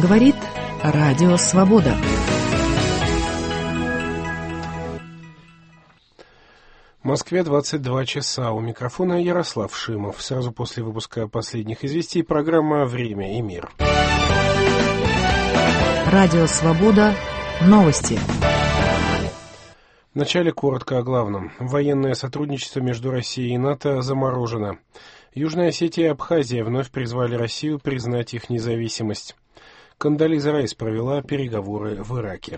Говорит Радио Свобода. В Москве 22 часа. У микрофона Ярослав Шимов. Сразу после выпуска последних известий программа «Время и мир». Радио Свобода. Новости. Вначале коротко о главном. Военное сотрудничество между Россией и НАТО заморожено. Южная Осетия и Абхазия вновь призвали Россию признать их независимость. Кондолиза Райс провела переговоры в Ираке.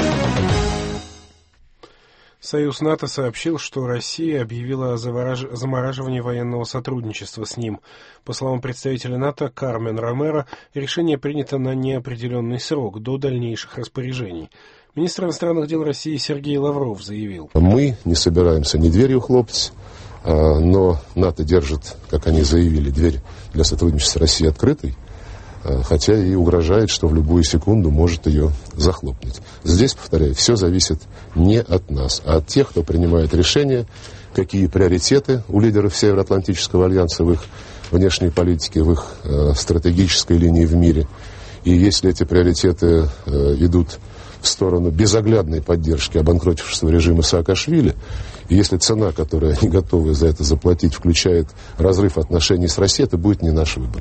Союз НАТО сообщил, что Россия объявила о замораживании военного сотрудничества с ним. По словам представителя НАТО Кармен Ромеро, решение принято на неопределенный срок, до дальнейших распоряжений. Министр иностранных дел России Сергей Лавров заявил: «Мы не собираемся ни дверью хлопать, но НАТО держит, как они заявили, дверь для сотрудничества с Россией открытой, хотя и угрожает, что в любую секунду может ее захлопнуть. Здесь, повторяю, все зависит не от нас, а от тех, кто принимает решения, какие приоритеты у лидеров Североатлантического альянса в их внешней политике, в их стратегической линии в мире. И если эти приоритеты идут в сторону безоглядной поддержки обанкротившегося режима Саакашвили, и если цена, которую они готовы за это заплатить, включает разрыв отношений с Россией, это будет не наш выбор»,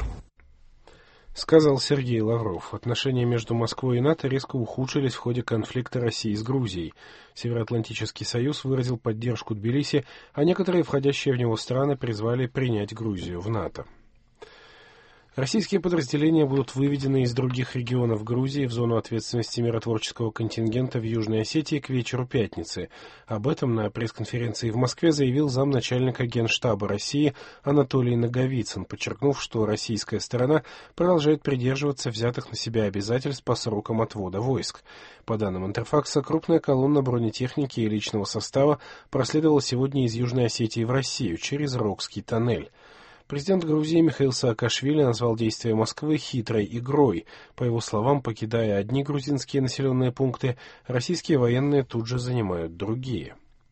сказал Сергей Лавров. Отношения между Москвой и НАТО резко ухудшились в ходе конфликта России с Грузией. Североатлантический союз выразил поддержку Тбилиси, а некоторые входящие в него страны призвали принять Грузию в НАТО. Российские подразделения будут выведены из других регионов Грузии в зону ответственности миротворческого контингента в Южной Осетии к вечеру пятницы. Об этом на пресс-конференции в Москве заявил замначальника Генштаба России Анатолий Наговицын, подчеркнув, что российская сторона продолжает придерживаться взятых на себя обязательств по срокам отвода войск. По данным Интерфакса, крупная колонна бронетехники и личного состава проследовала сегодня из Южной Осетии в Россию через Рокский тоннель. Президент Грузии Михаил Саакашвили назвал действия Москвы хитрой игрой. По его словам, покидая одни грузинские населенные пункты, российские военные тут же занимают другие.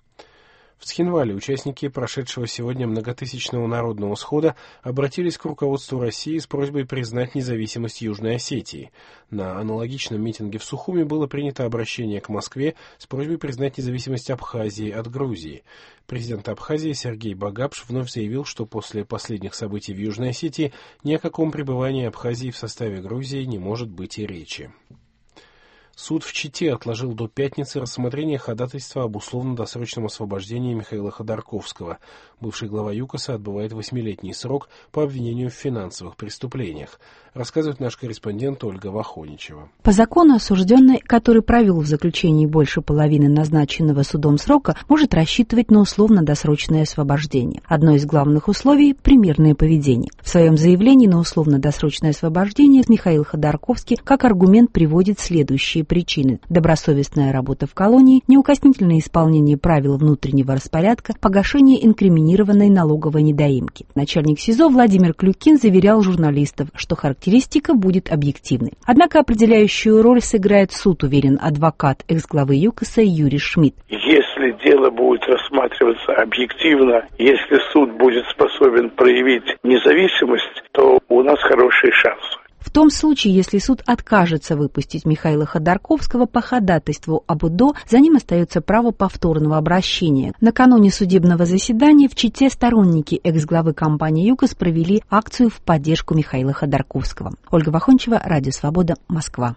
В Цхинвале участники прошедшего сегодня многотысячного народного схода обратились к руководству России с просьбой признать независимость Южной Осетии. На аналогичном митинге в Сухуми было принято обращение к Москве с просьбой признать независимость Абхазии от Грузии. Президент Абхазии Сергей Багапш вновь заявил, что после последних событий в Южной Осетии ни о каком пребывании Абхазии в составе Грузии не может быть и речи. Суд в Чите отложил до пятницы рассмотрение ходатайства об условно-досрочном освобождении Михаила Ходорковского. Бывший глава ЮКОСа отбывает 8-летний срок по обвинению в финансовых преступлениях, рассказывает наш корреспондент Ольга Вахоничева. По закону осужденный, который провел в заключении больше половины назначенного судом срока, может рассчитывать на условно-досрочное освобождение. Одно из главных условий – примерное поведение. В своем заявлении на условно-досрочное освобождение Михаил Ходорковский как аргумент приводит следующие причины: добросовестная работа в колонии, неукоснительное исполнение правил внутреннего распорядка, погашение инкриминированной налоговой недоимки. Начальник СИЗО Владимир Клюкин заверял журналистов, что характеристика будет объективной. Однако определяющую роль сыграет суд, уверен адвокат экс-главы ЮКОСа Юрий Шмидт. Если дело будет рассматриваться объективно, если суд будет способен проявить независимость, то у нас хорошие шансы. В том случае, если суд откажется выпустить Михаила Ходорковского по ходатайству об УДО, за ним остается право повторного обращения. Накануне судебного заседания в Чите сторонники экс-главы компании ЮКОС провели акцию в поддержку Михаила Ходорковского. Ольга Вахоничева, Радио Свобода, Москва.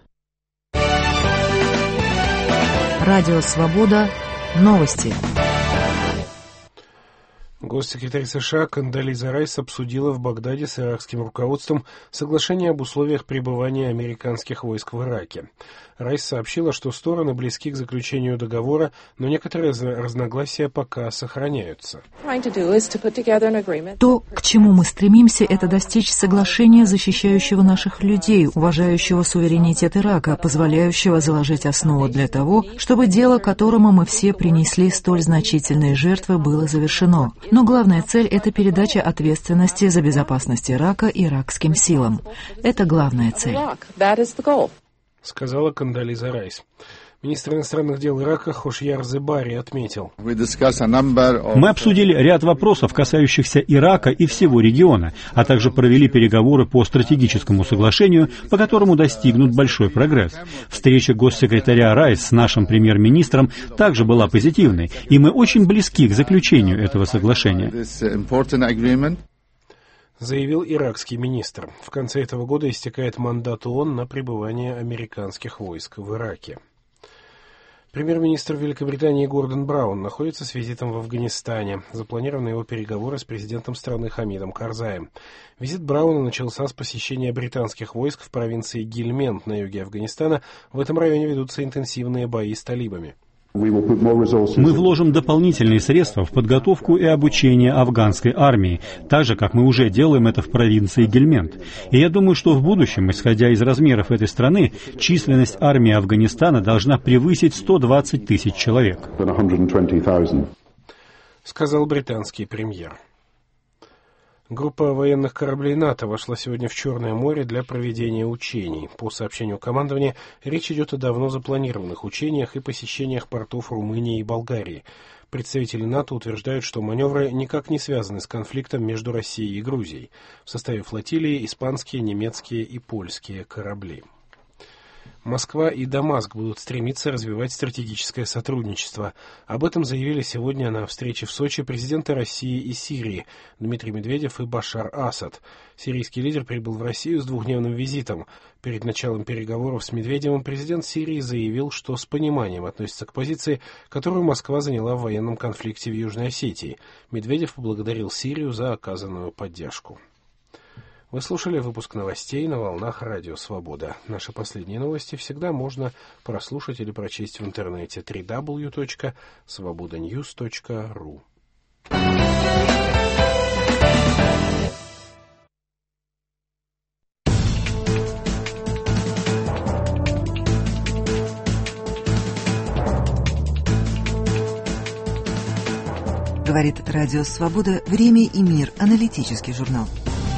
Радио Свобода. Новости. Госсекретарь США Кондолиза Райс обсудила в Багдаде с иракским руководством соглашение об условиях пребывания американских войск в Ираке. Райс сообщила, что стороны близки к заключению договора, но некоторые разногласия пока сохраняются. То, к чему мы стремимся, это достичь соглашения, защищающего наших людей, уважающего суверенитет Ирака, позволяющего заложить основу для того, чтобы дело, которому мы все принесли столь значительные жертвы, было завершено. Но главная цель – это передача ответственности за безопасность Ирака иракским силам. Это главная цель. Сказала Кондолиза Райс. Министр иностранных дел Ирака Хошьяр Зебари отметил: мы обсудили ряд вопросов, касающихся Ирака и всего региона, а также провели переговоры по стратегическому соглашению, по которому достигнут большой прогресс. Встреча госсекретаря Райс с нашим премьер-министром также была позитивной, и мы очень близки к заключению этого соглашения. Заявил иракский министр. В конце этого года истекает мандат ООН на пребывание американских войск в Ираке. Премьер-министр Великобритании Гордон Браун находится с визитом в Афганистане. Запланированы его переговоры с президентом страны Хамидом Карзаем. Визит Брауна начался с посещения британских войск в провинции Гильмент на юге Афганистана. В этом районе ведутся интенсивные бои с талибами. Мы вложим дополнительные средства в подготовку и обучение афганской армии, так же, как мы уже делаем это в провинции Гельмент. И я думаю, что в будущем, исходя из размеров этой страны, численность армии Афганистана должна превысить 120 тысяч человек. Сказал британский премьер. Группа военных кораблей НАТО вошла сегодня в Черное море для проведения учений. По сообщению командования, речь идет о давно запланированных учениях и посещениях портов Румынии и Болгарии. Представители НАТО утверждают, что маневры никак не связаны с конфликтом между Россией и Грузией. В составе флотилии испанские, немецкие и польские корабли. Москва и Дамаск будут стремиться развивать стратегическое сотрудничество. Об этом заявили сегодня на встрече в Сочи президенты России и Сирии Дмитрий Медведев и Башар Асад. Сирийский лидер прибыл в Россию с двухдневным визитом. Перед началом переговоров с Медведевым президент Сирии заявил, что с пониманием относится к позиции, которую Москва заняла в военном конфликте в Южной Осетии. Медведев поблагодарил Сирию за оказанную поддержку. Вы слушали выпуск новостей на волнах Радио Свобода. Наши последние новости всегда можно прослушать или прочесть в интернете www.svobodanews.ru. Говорит Радио Свобода, «Время и мир», аналитический журнал.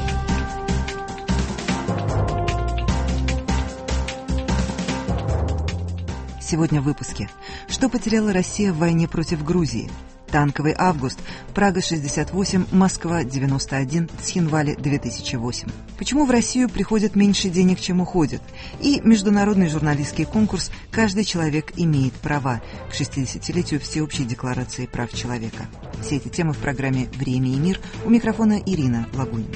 Сегодня в выпуске. Что потеряла Россия в войне против Грузии? Танковый август. Прага 68, Москва 91, Цхинвали 2008. Почему в Россию приходит меньше денег, чем уходит? И международный журналистский конкурс «Каждый человек имеет права» к 60-летию Всеобщей декларации прав человека. Все эти темы в программе «Время и мир». У микрофона Ирина Лагунина.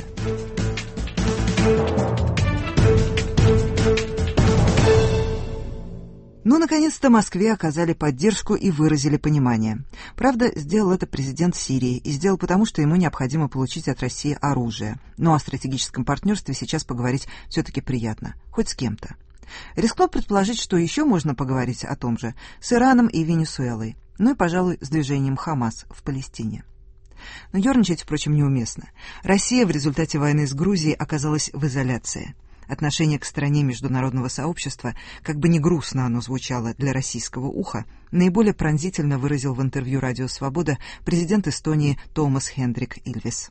Но, наконец-то, Москве оказали поддержку и выразили понимание. Правда, сделал это президент Сирии, и сделал потому, что ему необходимо получить от России оружие. Но о стратегическом партнерстве сейчас поговорить все-таки приятно. Хоть с кем-то. Рискну предположить, что еще можно поговорить о том же с Ираном и Венесуэлой. Ну и, пожалуй, с движением Хамас в Палестине. Но ерничать, впрочем, неуместно. Россия в результате войны с Грузией оказалась в изоляции. Отношение к стране международного сообщества, как бы ни грустно оно звучало для российского уха, наиболее пронзительно выразил в интервью «Радио Свобода» президент Эстонии Томас Хендрик Ильвес.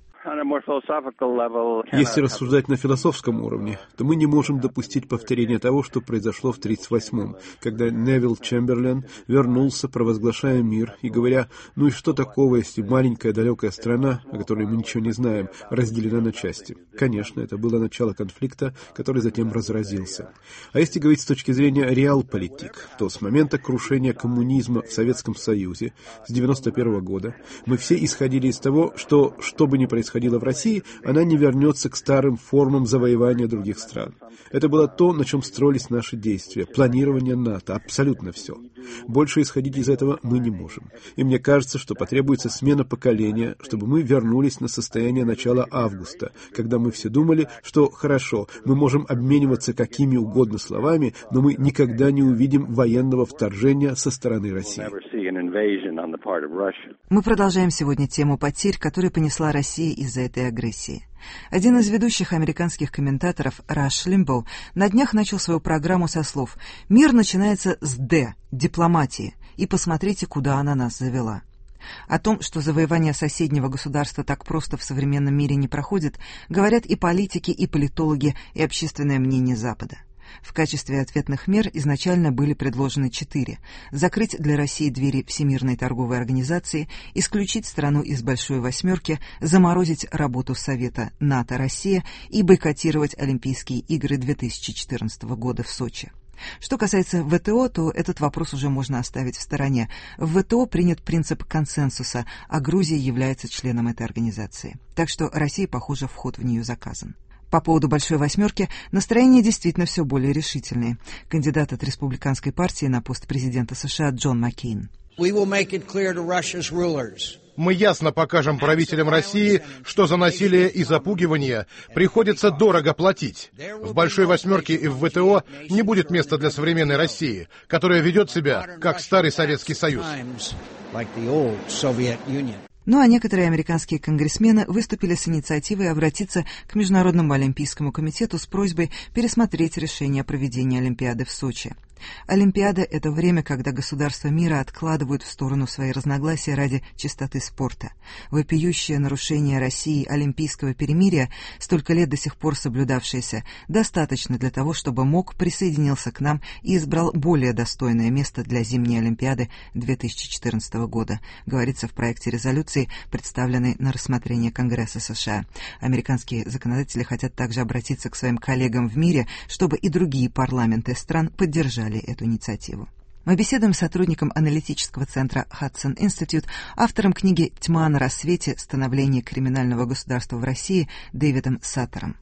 Если рассуждать на философском уровне, то мы не можем допустить повторения того, что произошло в 1938-м, когда Невилл Чемберлен вернулся, провозглашая мир и говоря: ну и что такого, если маленькая далекая страна, о которой мы ничего не знаем, разделена на части. Конечно, это было начало конфликта, который затем разразился. А если говорить с точки зрения реалполитик, то с момента крушения коммунизма в Советском Союзе с 1991 года мы все исходили из того, что бы ни происходило в России, она не вернется к старым формам завоевания других стран. Это было то, на чем строились наши действия, планирование НАТО, абсолютно все. Больше исходить из этого мы не можем. И мне кажется, что потребуется смена поколения, чтобы мы вернулись на состояние начала августа, когда мы все думали, что хорошо, мы можем обмениваться какими угодно словами, но мы никогда не увидим военного вторжения со стороны России. Мы продолжаем сегодня тему потерь, которые понесла Россия из-за этой агрессии. Один из ведущих американских комментаторов, Раш Лимбоу, на днях начал свою программу со слов: «Мир начинается с «Д» — дипломатии, и посмотрите, куда она нас завела». О том, что завоевание соседнего государства так просто в современном мире не проходит, говорят и политики, и политологи, и общественное мнение Запада. В качестве ответных мер изначально были предложены 4. Закрыть для России двери Всемирной торговой организации, исключить страну из Большой Восьмерки, заморозить работу Совета НАТО-Россия и бойкотировать Олимпийские игры 2014 года в Сочи. Что касается ВТО, то этот вопрос уже можно оставить в стороне. В ВТО принят принцип консенсуса, а Грузия является членом этой организации. Так что России, похоже, вход в нее заказан. По поводу Большой Восьмерки настроения действительно все более решительные. Кандидат от Республиканской партии на пост президента США Джон Маккейн. Мы ясно покажем правителям России, что за насилие и запугивание приходится дорого платить. В Большой Восьмерке и в ВТО не будет места для современной России, которая ведет себя как старый Советский Союз. Ну а некоторые американские конгрессмены выступили с инициативой обратиться к Международному олимпийскому комитету с просьбой пересмотреть решение о проведении Олимпиады в Сочи. Олимпиада – это время, когда государства мира откладывают в сторону свои разногласия ради чистоты спорта. Вопиющее нарушение России олимпийского перемирия, столько лет до сих пор соблюдавшееся, достаточно для того, чтобы МОК присоединился к нам и избрал более достойное место для зимней Олимпиады 2014 года, говорится в проекте резолюции, представленной на рассмотрение Конгресса США. Американские законодатели хотят также обратиться к своим коллегам в мире, чтобы и другие парламенты стран поддержали эту инициативу. Мы беседуем с сотрудником аналитического центра Hudson Institute, автором книги «Тьма на рассвете. Становление криминального государства в России» Дэвидом Саттером.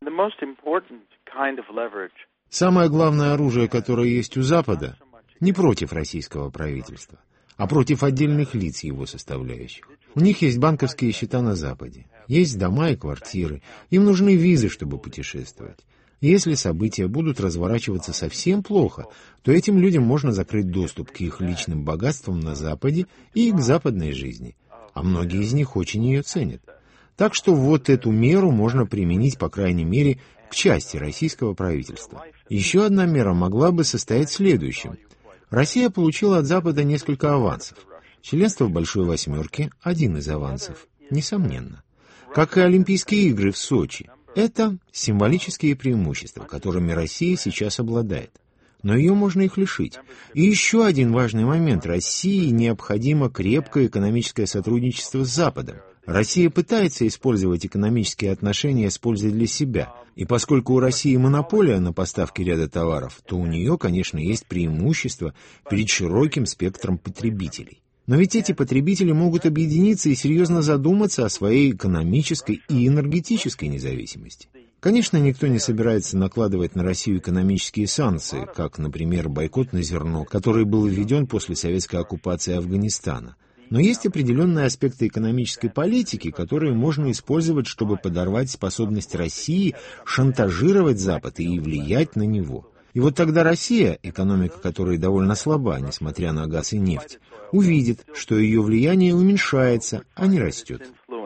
Самое главное оружие, которое есть у Запада, не против российского правительства, а против отдельных лиц его составляющих. У них есть банковские счета на Западе, есть дома и квартиры, им нужны визы, чтобы путешествовать. Если события будут разворачиваться совсем плохо, то этим людям можно закрыть доступ к их личным богатствам на Западе и к западной жизни, а многие из них очень ее ценят. Так что вот эту меру можно применить, по крайней мере, к части российского правительства. Еще одна мера могла бы состоять в следующем. Россия получила от Запада несколько авансов. Членство в Большой Восьмерке – один из авансов, несомненно. Как и Олимпийские игры в Сочи. Это символические преимущества, которыми Россия сейчас обладает. Но ее можно их лишить. И еще один важный момент. России необходимо крепкое экономическое сотрудничество с Западом. Россия пытается использовать экономические отношения с пользой для себя. И поскольку у России монополия на поставки ряда товаров, то у нее, конечно, есть преимущество перед широким спектром потребителей. Но ведь эти потребители могут объединиться и серьезно задуматься о своей экономической и энергетической независимости. Конечно, никто не собирается накладывать на Россию экономические санкции, как, например, бойкот на зерно, который был введен после советской оккупации Афганистана. Но есть определенные аспекты экономической политики, которые можно использовать, чтобы подорвать способность России шантажировать Запад и влиять на него. И вот тогда Россия, экономика которой довольно слаба, несмотря на газ и нефть, увидит, что ее влияние уменьшается, а не растет.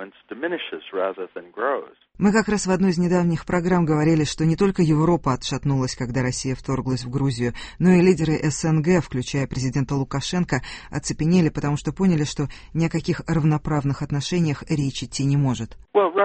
Мы как раз в одной из недавних программ говорили, что не только Европа отшатнулась, когда Россия вторглась в Грузию, но и лидеры СНГ, включая президента Лукашенко, оцепенели, потому что поняли, что ни о каких равноправных отношениях речь идти не может.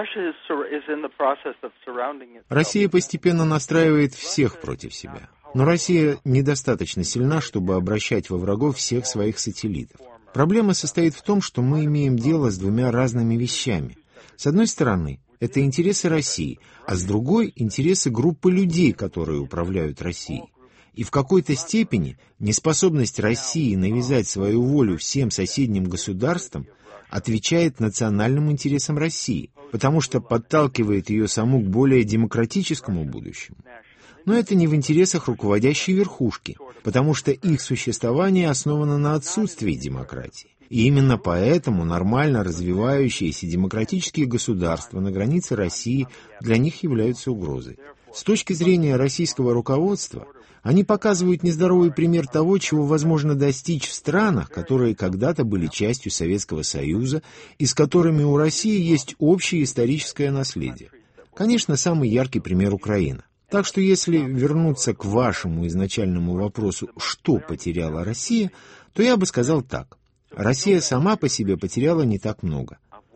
Россия постепенно настраивает всех против себя. Но Россия недостаточно сильна, чтобы обращать во врагов всех своих сателлитов. Проблема состоит в том, что мы имеем дело с двумя разными вещами. С одной стороны, это интересы России, а с другой – интересы группы людей, которые управляют Россией. И в какой-то степени неспособность России навязать свою волю всем соседним государствам отвечает национальным интересам России, потому что подталкивает ее саму к более демократическому будущему. Но это не в интересах руководящей верхушки, потому что их существование основано на отсутствии демократии. И именно поэтому нормально развивающиеся демократические государства на границе России для них являются угрозой. С точки зрения российского руководства, они показывают нездоровый пример того, чего возможно достичь в странах, которые когда-то были частью Советского Союза и с которыми у России есть общее историческое наследие. Конечно, самый яркий пример Украина. Так что если вернуться к вашему изначальному вопросу, что потеряла Россия, то я бы сказал так. Россия сама по себе потеряла не так много.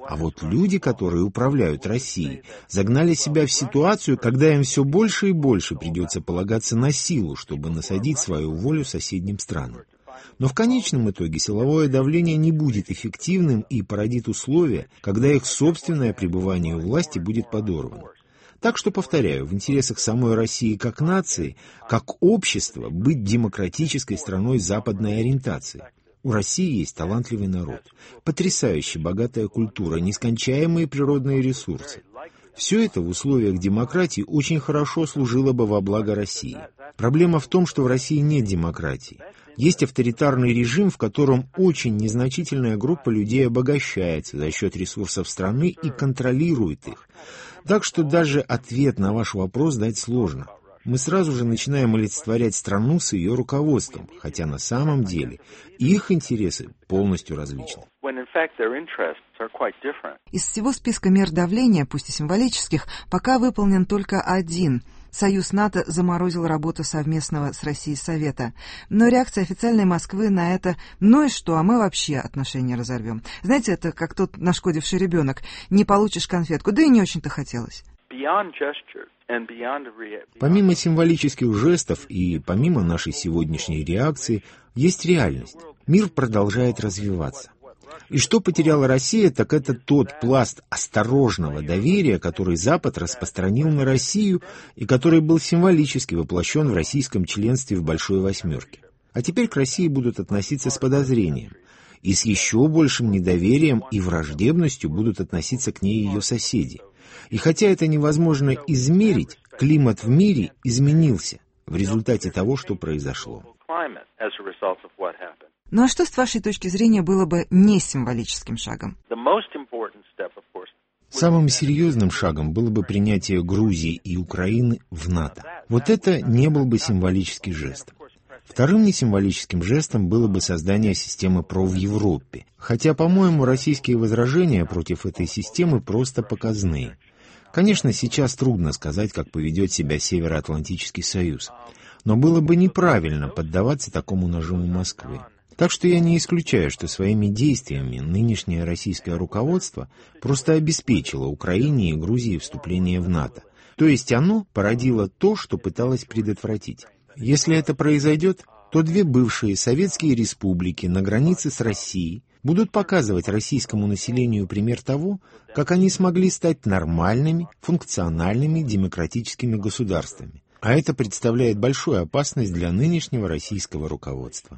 А вот люди, которые управляют Россией, загнали себя в ситуацию, когда им все больше и больше придется полагаться на силу, чтобы насадить свою волю соседним странам. Но в конечном итоге силовое давление не будет эффективным и породит условия, когда их собственное пребывание у власти будет подорвано. Так что, повторяю, в интересах самой России как нации, как общества, быть демократической страной западной ориентации. У России есть талантливый народ, потрясающе богатая культура, нескончаемые природные ресурсы. Все это в условиях демократии очень хорошо служило бы во благо России. Проблема в том, что в России нет демократии. Есть авторитарный режим, в котором очень незначительная группа людей обогащается за счет ресурсов страны и контролирует их. Так что даже ответ на ваш вопрос дать сложно. Мы сразу же начинаем олицетворять страну с ее руководством, хотя на самом деле их интересы полностью различны. Из всего списка мер давления, пусть и символических, пока выполнен только один. Союз НАТО заморозил работу совместного с Россией Совета. Но реакция официальной Москвы на это: ну и что, а мы вообще отношения разорвем. Знаете, это как тот нашкодивший ребенок. Не получишь конфетку, да и не очень-то хотелось. Помимо символических жестов и помимо нашей сегодняшней реакции, есть реальность. Мир продолжает развиваться. И что потеряла Россия, так это тот пласт осторожного доверия, который Запад распространил на Россию и который был символически воплощен в российском членстве в Большой Восьмерке. А теперь к России будут относиться с подозрением. И с еще большим недоверием и враждебностью будут относиться к ней ее соседи. И хотя это невозможно измерить, климат в мире изменился в результате того, что произошло. Ну а что, с вашей точки зрения, было бы не символическим шагом? Самым серьезным шагом было бы принятие Грузии и Украины в НАТО. Вот это не был бы символический жест. Вторым несимволическим жестом было бы создание системы ПРО в Европе. Хотя, по-моему, российские возражения против этой системы просто показные. Конечно, сейчас трудно сказать, как поведет себя Североатлантический союз. Но было бы неправильно поддаваться такому нажиму Москвы. Так что я не исключаю, что своими действиями нынешнее российское руководство просто обеспечило Украине и Грузии вступление в НАТО. То есть оно породило то, что пыталось предотвратить. Если это произойдет, то две бывшие советские республики на границе с Россией будут показывать российскому населению пример того, как они смогли стать нормальными, функциональными демократическими государствами. А это представляет большую опасность для нынешнего российского руководства.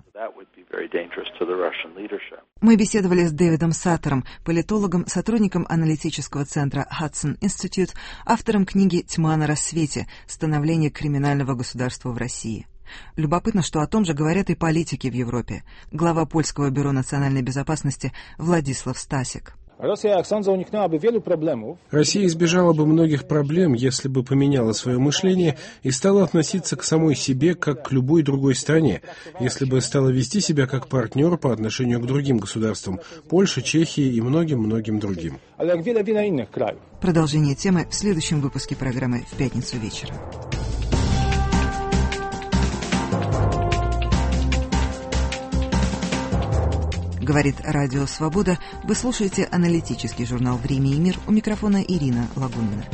Мы беседовали с Дэвидом Саттером, политологом, сотрудником аналитического центра Hudson Institute, автором книги «Тьма на рассвете. Становление криминального государства в России». Любопытно, что о том же говорят и политики в Европе. Глава Польского бюро национальной безопасности Владислав Стасик. Россия избежала бы многих проблем, если бы поменяла свое мышление и стала относиться к самой себе, как к любой другой стране, если бы стала вести себя как партнер по отношению к другим государствам, Польше, Чехии и многим-многим другим. Продолжение темы в следующем выпуске программы «В пятницу вечером». Говорит Радио Свобода. Вы слушаете аналитический журнал «Время и мир». У микрофона Ирина Лагунина.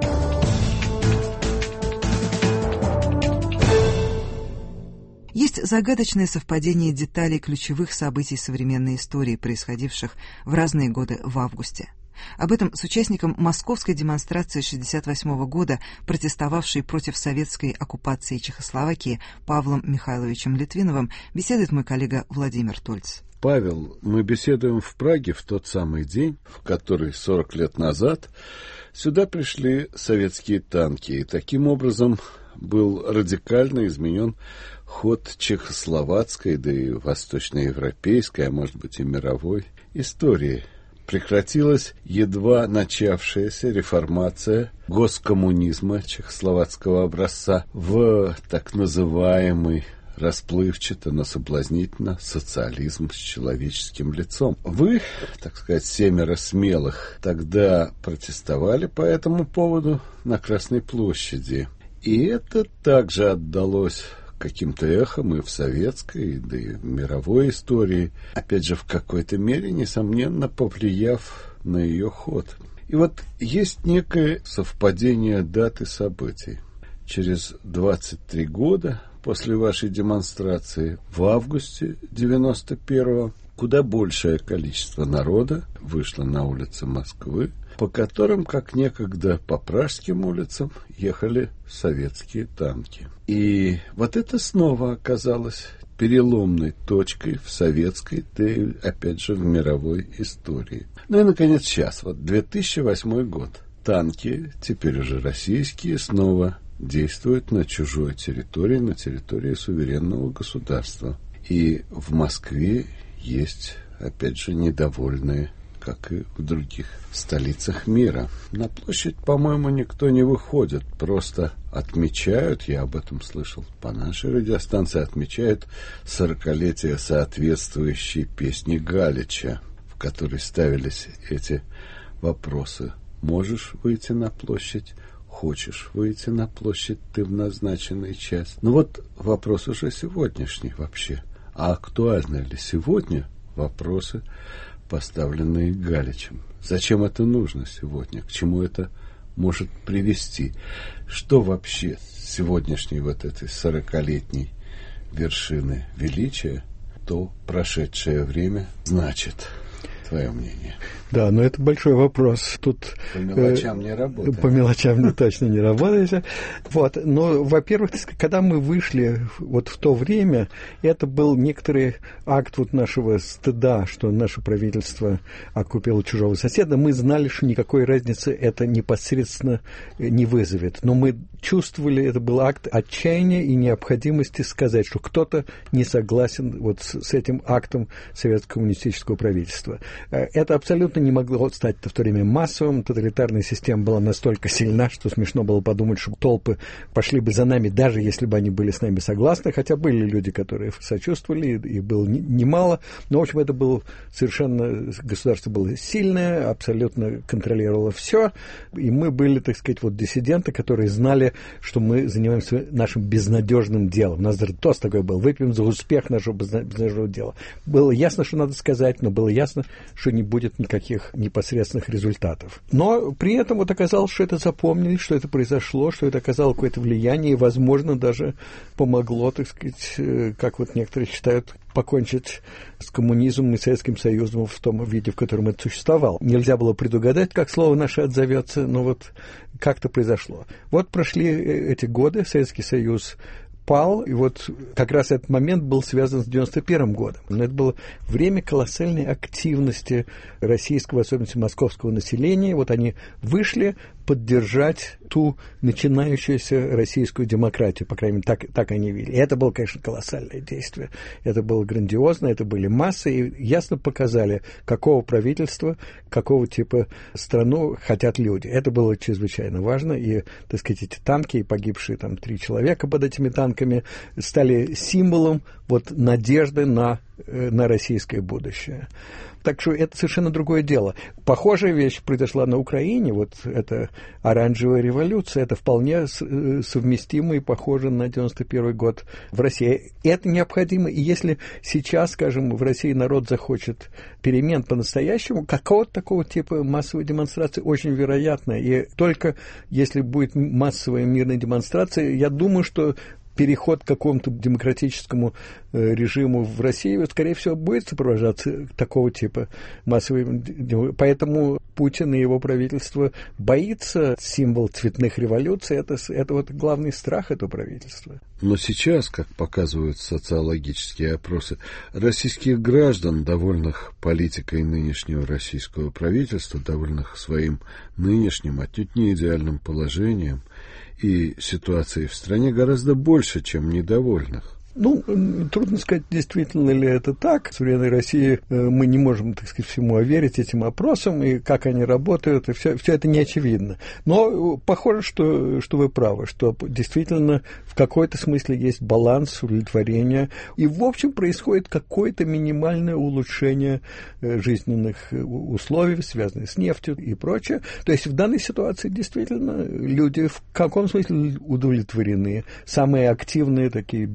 Есть загадочное совпадение деталей ключевых событий современной истории, происходивших в разные годы в августе. Об этом с участником московской демонстрации 1968 года, протестовавшей против советской оккупации Чехословакии, Павлом Михайловичем Литвиновым, беседует мой коллега Владимир Тольц. Павел, мы беседуем в Праге в тот самый день, в который 40 лет назад сюда пришли советские танки, и таким образом был радикально изменен ход чехословацкой, да и восточноевропейской, а может быть и мировой истории. Прекратилась едва начавшаяся реформация госкоммунизма чехословацкого образца в так называемый расплывчато, но соблазнительно социализм с человеческим лицом. Вы, так сказать, 7 смелых, тогда протестовали по этому поводу на Красной площади. И это также отдалось каким-то эхом и в советской, да и в мировой истории, опять же, в какой-то мере, несомненно, повлияв на ее ход. И вот есть некое совпадение дат и событий. Через 23 года после вашей демонстрации в августе 91-го куда большее количество народа вышло на улицы Москвы, по которым, как некогда по Пражским улицам, ехали советские танки. И вот это снова оказалось переломной точкой в советской, да и, опять же, в мировой истории. Ну и, наконец, сейчас, вот 2008 год. Танки, теперь уже российские, снова действуют на чужой территории, на территории суверенного государства. И в Москве есть, опять же, недовольные, как и в других столицах мира. На площадь, по-моему, никто не выходит, просто отмечают, я об этом слышал по нашей радиостанции, отмечают 40-летие соответствующей песни Галича, в которой ставились эти вопросы. Можешь выйти на площадь? Хочешь выйти на площадь ты в назначенный час? Ну вот вопрос уже сегодняшний вообще. А актуальны ли сегодня вопросы, поставленные Галичем? Зачем это нужно сегодня? К чему это может привести? Что вообще сегодняшней вот этой 40-летней вершины величия, то прошедшее время значит? Твое мнение. Да, но это большой вопрос. Тут по мелочам не работает. По мелочам точно не работает. Вот. Но, во-первых, когда мы вышли вот в то время, это был некоторый акт вот нашего стыда, что наше правительство оккупило чужого соседа. Мы знали, что никакой разницы это непосредственно не вызовет. Но мы чувствовали, это был акт отчаяния и необходимости сказать, что кто-то не согласен вот с этим актом советского коммунистического правительства. Это абсолютно не могло стать в то время массовым. Тоталитарная система была настолько сильна, что смешно было подумать, что толпы пошли бы за нами, даже если бы они были с нами согласны. Хотя были люди, которые сочувствовали, их было немало. Но, в общем, это было совершенно... Государство было сильное, абсолютно контролировало все. И мы были, так сказать, вот диссиденты, которые знали, что мы занимаемся нашим безнадежным делом. У нас даже тост такой был. Выпьем за успех нашего безнадежного дела. Было ясно, что надо сказать, но было ясно, что не будет никаких непосредственных результатов. Но при этом вот оказалось, что это запомнили, что это произошло, что это оказало какое-то влияние и, возможно, даже помогло, так сказать, как вот некоторые считают, покончить с коммунизмом и Советским Союзом в том виде, в котором это существовало. Нельзя было предугадать, как слово наше отзовется, но вот как-то произошло. Вот прошли эти годы, Советский Союз пал, и вот как раз этот момент был связан с 91 годом. Но это было время колоссальной активности российского, особенно московского населения. Вот они вышли поддержать ту начинающуюся российскую демократию, по крайней мере, так они видели. И это было, конечно, колоссальное действие. Это было грандиозно, это были массы, и ясно показали, какого правительства, какого типа страну хотят люди. Это было чрезвычайно важно, и, так сказать, эти танки, и погибшие там 3 человека под этими танками, стали символом вот надежды на российское будущее. Так что это совершенно другое дело. Похожая вещь произошла на Украине, вот эта оранжевая революция, это вполне совместимо и похоже на 91 год в России. Это необходимо, и если сейчас, скажем, в России народ захочет перемен по-настоящему, какого-то такого типа массовой демонстрации очень вероятно, и только если будет массовая мирная демонстрация, я думаю, что переход к какому-то демократическому режиму в России, скорее всего, будет сопровождаться такого типа массовой... Поэтому Путин и его правительство боится символ цветных революций. Это вот главный страх этого правительства. Но сейчас, как показывают социологические опросы, российских граждан, довольных политикой нынешнего российского правительства, довольных своим нынешним, отнюдь не идеальным положением и ситуацией в стране, гораздо больше, чем недовольных. Ну, трудно сказать, действительно ли это так. В современной России мы не можем, так сказать, всему верить этим опросам, и как они работают, и все это не очевидно. Но похоже, что вы правы, что действительно в какой-то смысле есть баланс, удовлетворение, и, в общем, происходит какое-то минимальное улучшение жизненных условий, связанных с нефтью и прочее. То есть в данной ситуации действительно люди в каком смысле удовлетворены. Самые активные такие бизнесмены,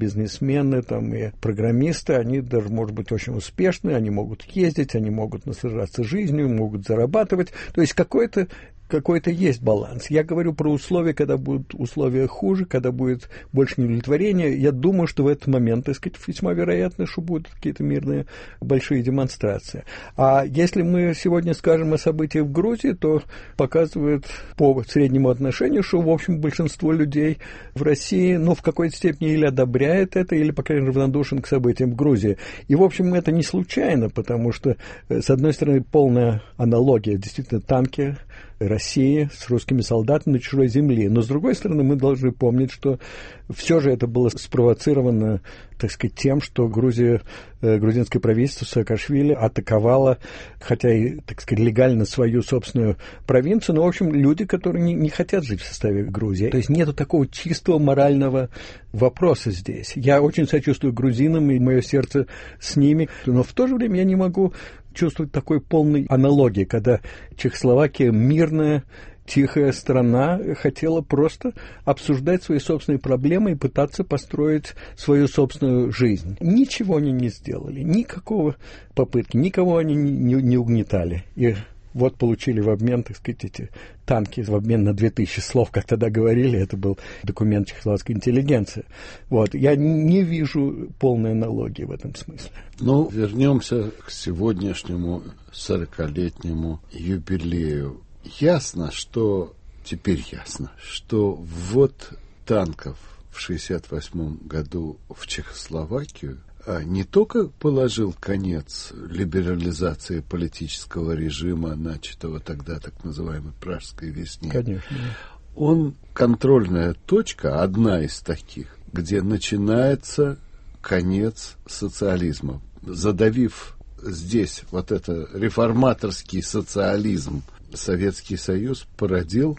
бизнесмены там, и программисты, они даже, может быть, очень успешны, они могут ездить, они могут наслаждаться жизнью, могут зарабатывать. То есть какой-то есть баланс. Я говорю про условия, когда будут условия хуже, когда будет больше неудовлетворения. Я думаю, что в этот момент, так сказать, весьма вероятно, что будут какие-то мирные большие демонстрации. А если мы сегодня скажем о событиях в Грузии, то показывает по среднему отношению, что, в общем, большинство людей в России, в какой-то степени или одобряет это, или, по крайней мере, равнодушен к событиям в Грузии. И, в общем, это не случайно, потому что, с одной стороны, полная аналогия, действительно, танки России с русскими солдатами на чужой земле. Но, с другой стороны, мы должны помнить, что все же это было спровоцировано, так сказать, тем, что грузинское правительство Саакашвили атаковало, хотя и, так сказать, легально свою собственную провинцию, но, в общем, люди, которые не хотят жить в составе Грузии. То есть нету такого чистого морального вопроса здесь. Я очень сочувствую грузинам, и мое сердце с ними, но в то же время я не могу чувствовать такой полной аналогии, когда Чехословакия мирная, тихая страна хотела просто обсуждать свои собственные проблемы и пытаться построить свою собственную жизнь. Ничего они не сделали, никакого попытки, никого они не угнетали. И вот получили в обмен, так сказать, эти танки, в обмен на 2000 слов, как тогда говорили, это был документ чехословацкой интеллигенции. Вот. Я не вижу полной аналогии в этом смысле. Вернемся к сегодняшнему 40-летнему юбилею. Теперь ясно, что ввод танков в 1968 году в Чехословакию не только положил конец либерализации политического режима, начатого тогда так называемой Пражской весне. Конечно. Он контрольная точка, одна из таких, где начинается конец социализма. Задавив здесь вот это реформаторский социализм, Советский Союз породил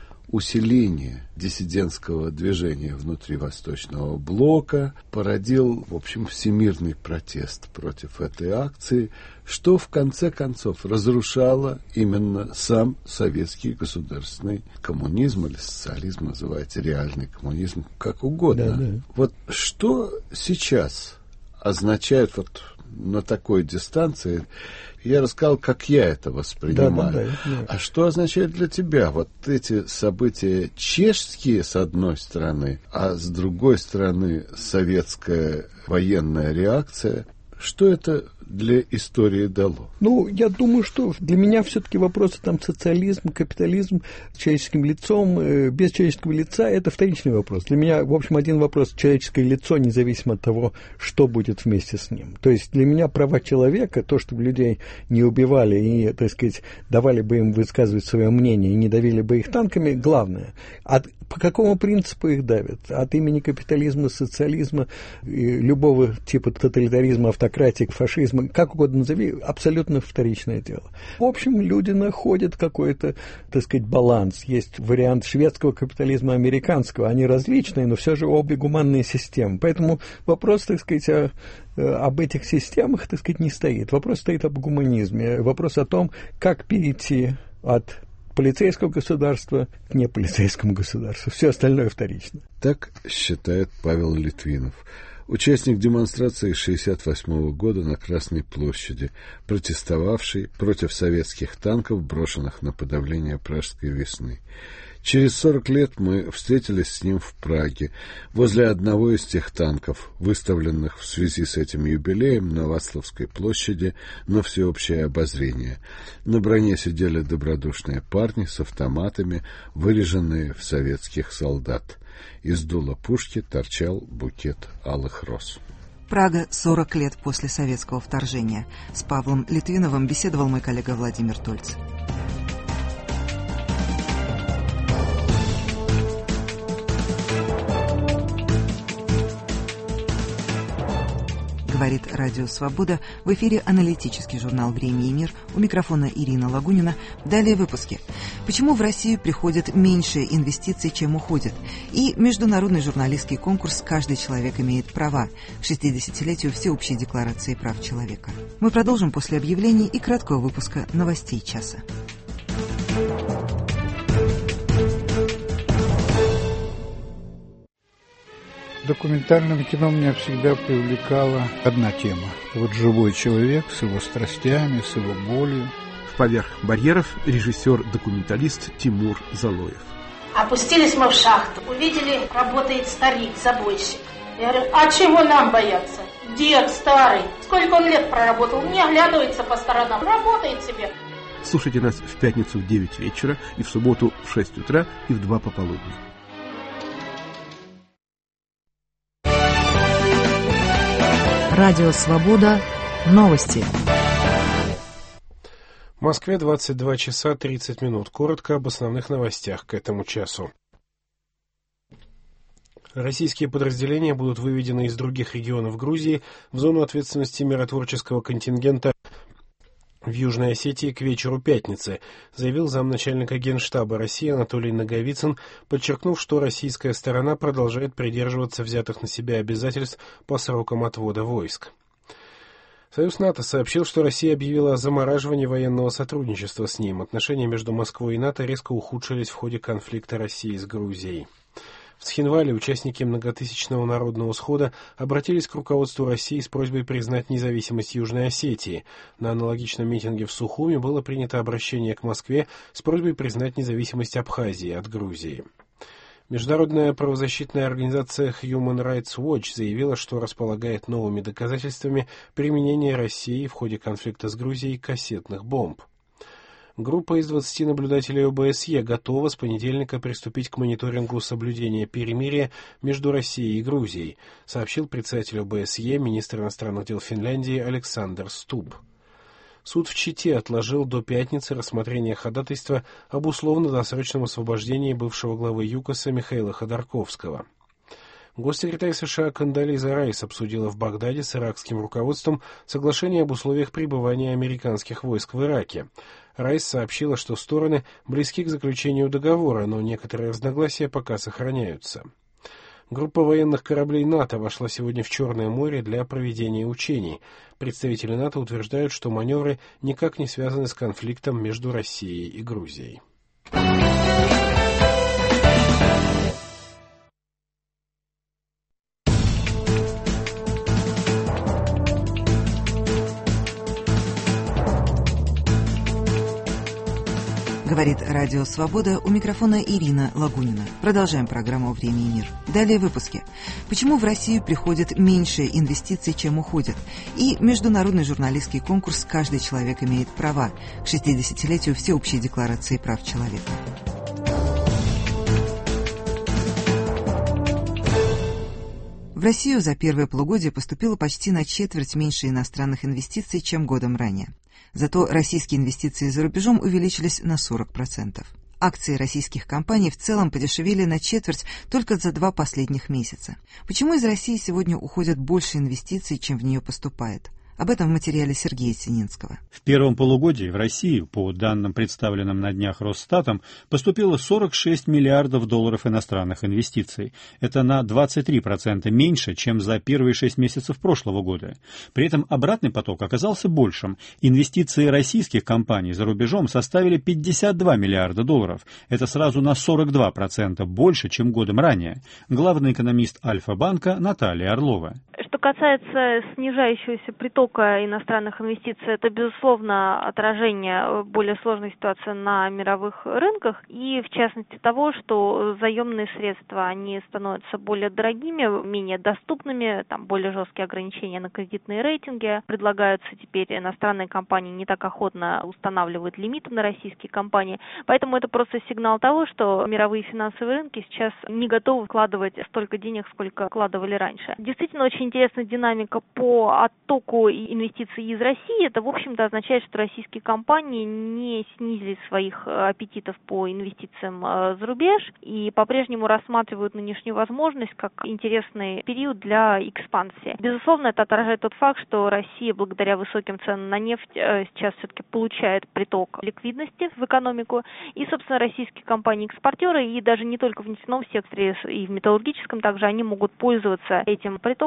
усиление диссидентского движения внутри Восточного блока, породил, в общем, всемирный протест против этой акции, что в конце концов разрушало именно сам советский государственный коммунизм или социализм, называется реальный коммунизм, как угодно. Да. Вот что сейчас означает на такой дистанции? Я рассказал, как я это воспринимаю. Да. А что означает для тебя вот эти события чешские, с одной стороны, а с другой стороны советская военная реакция? Что это для истории дало? Я думаю, что для меня все-таки вопросы социализм, капитализм с человеческим лицом, без человеческого лица – это вторичный вопрос. Для меня, в общем, один вопрос – человеческое лицо, независимо от того, что будет вместе с ним. То есть для меня права человека, то, чтобы людей не убивали и, так сказать, давали бы им высказывать свое мнение и не давили бы их танками, главное. По какому принципу их давят? От имени капитализма, социализма, любого типа тоталитаризма, автократии, фашизма, как угодно назови, абсолютно вторичное дело. В общем, люди находят какой-то, так сказать, баланс. Есть вариант шведского капитализма, американского. Они различные, но все же обе гуманные системы. Поэтому вопрос, так сказать, об этих системах, так сказать, не стоит. Вопрос стоит об гуманизме. Вопрос о том, как перейти от полицейского государства к неполицейскому государству. Все остальное вторично. Так считает Павел Литвинов, участник демонстрации 1968 года на Красной площади, протестовавший против советских танков, брошенных на подавление Пражской весны. Через 40 лет мы встретились с ним в Праге, возле одного из тех танков, выставленных в связи с этим юбилеем на Вацлавской площади на всеобщее обозрение. На броне сидели добродушные парни с автоматами, выреженные в советских солдат. Из дула пушки торчал букет алых роз. Прага 40 лет после советского вторжения. С Павлом Литвиновым беседовал мой коллега Владимир Тольц. Говорит Радио Свобода. В эфире аналитический журнал «Время и мир». У микрофона Ирина Лагунина. Далее выпуски. Почему в Россию приходят меньше инвестиций, чем уходит? И международный журналистский конкурс «Каждый человек имеет права» к 60-летию Всеобщей декларации прав человека. Мы продолжим после объявлений и краткого выпуска новостей часа. В документальном кино меня всегда привлекала одна тема. Вот живой человек с его страстями, с его болью. Поверх барьеров режиссер-документалист Тимур Залоев. Опустились мы в шахту, увидели, работает старик-забойщик. Я говорю, а чего нам бояться? Дед старый, сколько он лет проработал, не оглядывается по сторонам, работает себе. Слушайте нас в пятницу в 9 вечера и в субботу в 6 утра и в 2 пополудни. Радио «Свобода». Новости. В Москве 22 часа 30 минут. Коротко об основных новостях к этому часу. Российские подразделения будут выведены из других регионов Грузии в зону ответственности миротворческого контингента в Южной Осетии к вечеру пятницы, заявил замначальника Генштаба России Анатолий Наговицын, подчеркнув, что российская сторона продолжает придерживаться взятых на себя обязательств по срокам отвода войск. Союз НАТО сообщил, что Россия объявила о замораживании военного сотрудничества с ним. Отношения между Москвой и НАТО резко ухудшились в ходе конфликта России с Грузией. В Цхинвале участники многотысячного народного схода обратились к руководству России с просьбой признать независимость Южной Осетии. На аналогичном митинге в Сухуми было принято обращение к Москве с просьбой признать независимость Абхазии от Грузии. Международная правозащитная организация Human Rights Watch заявила, что располагает новыми доказательствами применения России в ходе конфликта с Грузией кассетных бомб. Группа из 20 наблюдателей ОБСЕ готова с понедельника приступить к мониторингу соблюдения перемирия между Россией и Грузией, сообщил председатель ОБСЕ, министр иностранных дел Финляндии Александр Стуб. Суд в Чите отложил до пятницы рассмотрение ходатайства об условно-досрочном освобождении бывшего главы ЮКОСа Михаила Ходорковского. Госсекретарь США Кондолиза Райс обсудила в Багдаде с иракским руководством соглашение об условиях пребывания американских войск в Ираке. Райс сообщила, что стороны близки к заключению договора, но некоторые разногласия пока сохраняются. Группа военных кораблей НАТО вошла сегодня в Черное море для проведения учений. Представители НАТО утверждают, что маневры никак не связаны с конфликтом между Россией и Грузией. Говорит Радио Свобода, у микрофона Ирина Лагунина. Продолжаем программу «Время и мир». Далее в выпуске. Почему в Россию приходит меньше инвестиций, чем уходит? И международный журналистский конкурс «Каждый человек имеет права» к 60-летию Всеобщей декларации прав человека. В Россию за первое полугодие поступило почти на четверть меньше иностранных инвестиций, чем годом ранее. Зато российские инвестиции за рубежом увеличились на 40%. Акции российских компаний в целом подешевели на четверть только за 2 последних месяца. Почему из России сегодня уходят больше инвестиций, чем в нее поступает? Об этом в материале Сергея Сининского. В первом полугодии в Россию, по данным, представленным на днях Росстатом, поступило 46 миллиардов долларов иностранных инвестиций. Это на 23% меньше, чем за первые 6 месяцев прошлого года. При этом обратный поток оказался большим. Инвестиции российских компаний за рубежом составили 52 миллиарда долларов. Это сразу на 42% больше, чем годом ранее. Главный экономист Альфа-банка Наталья Орлова. Что касается снижающегося притока иностранных инвестиций, это, безусловно, отражение более сложной ситуации на мировых рынках и, в частности, того, что заемные средства, они становятся более дорогими, менее доступными, там более жесткие ограничения на кредитные рейтинги предлагаются теперь, иностранные компании не так охотно устанавливают лимиты на российские компании, поэтому это просто сигнал того, что мировые финансовые рынки сейчас не готовы вкладывать столько денег, сколько вкладывали раньше. Действительно, очень интересная динамика по оттоку инвестиций из России. Это, в общем-то, означает, что российские компании не снизили своих аппетитов по инвестициям за рубеж и по-прежнему рассматривают нынешнюю возможность как интересный период для экспансии. Безусловно, это отражает тот факт, что Россия, благодаря высоким ценам на нефть, сейчас все-таки получает приток ликвидности в экономику. И, собственно, российские компании-экспортеры, и даже не только в нефтяном секторе, и в металлургическом также, они могут пользоваться этим притоком для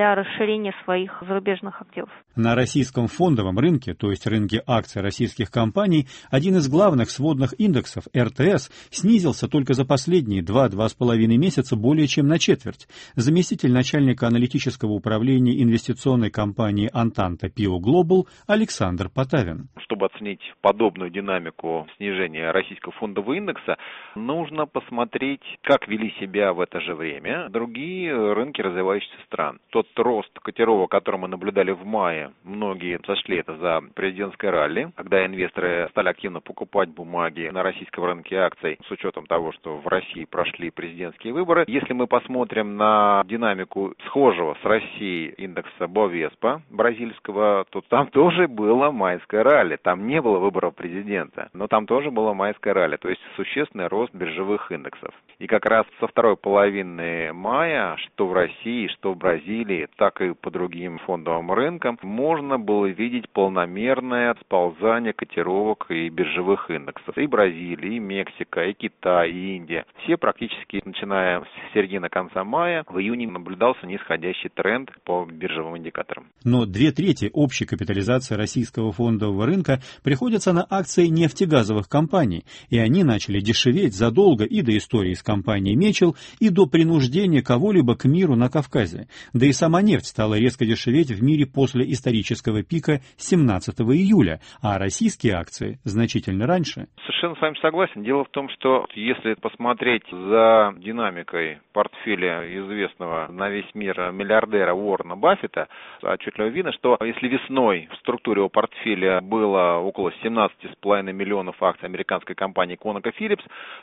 для расширения своих зарубежных активов. На российском фондовом рынке, то есть рынке акций российских компаний, один из главных сводных индексов, РТС, снизился только за последние 2-2,5 месяца более чем на четверть. Заместитель начальника аналитического управления инвестиционной компании «Антанта Пио Глобал» Александр Потавин. Чтобы оценить подобную динамику снижения российского фондового индекса, нужно посмотреть, как вели себя в это же время другие рынки развивающихся стран. Тот рост котировок, который мы наблюдали в мае, многие сошли это за президентское ралли, когда инвесторы стали активно покупать бумаги на российском рынке акций с учетом того, что в России прошли президентские выборы. Если мы посмотрим на динамику схожего с Россией индекса Бовеспа бразильского, то там тоже было майское ралли. Там не было выборов президента, но там тоже было майское ралли, то есть существенный рост биржевых индексов. И как раз со второй половины мая, что в России, что в Бразилии, так и по другим фондовым рынкам, можно было видеть полномерное сползание котировок и биржевых индексов. И Бразилия, и Мексика, и Китай, и Индия. Все практически, начиная с середины конца мая, в июне наблюдался нисходящий тренд по биржевым индикаторам. Но 2/3 общей капитализации российского фондового рынка приходится на акции нефтегазовых компаний, и они начали дешеветь задолго и до истории с компанией «Мечел», и до принуждения кого-либо к миру на Кавказе. Да и сама нефть стала резко дешеветь в мире после исторического пика 17 июля, а российские акции значительно раньше. Совершенно с вами согласен. Дело в том, что если посмотреть за динамикой портфеля известного на весь мир миллиардера Уоррена Баффета, отчетливо видно, что если весной в структуре его портфеля было около 17,5 миллионов акций американской компании ConocoPhillips,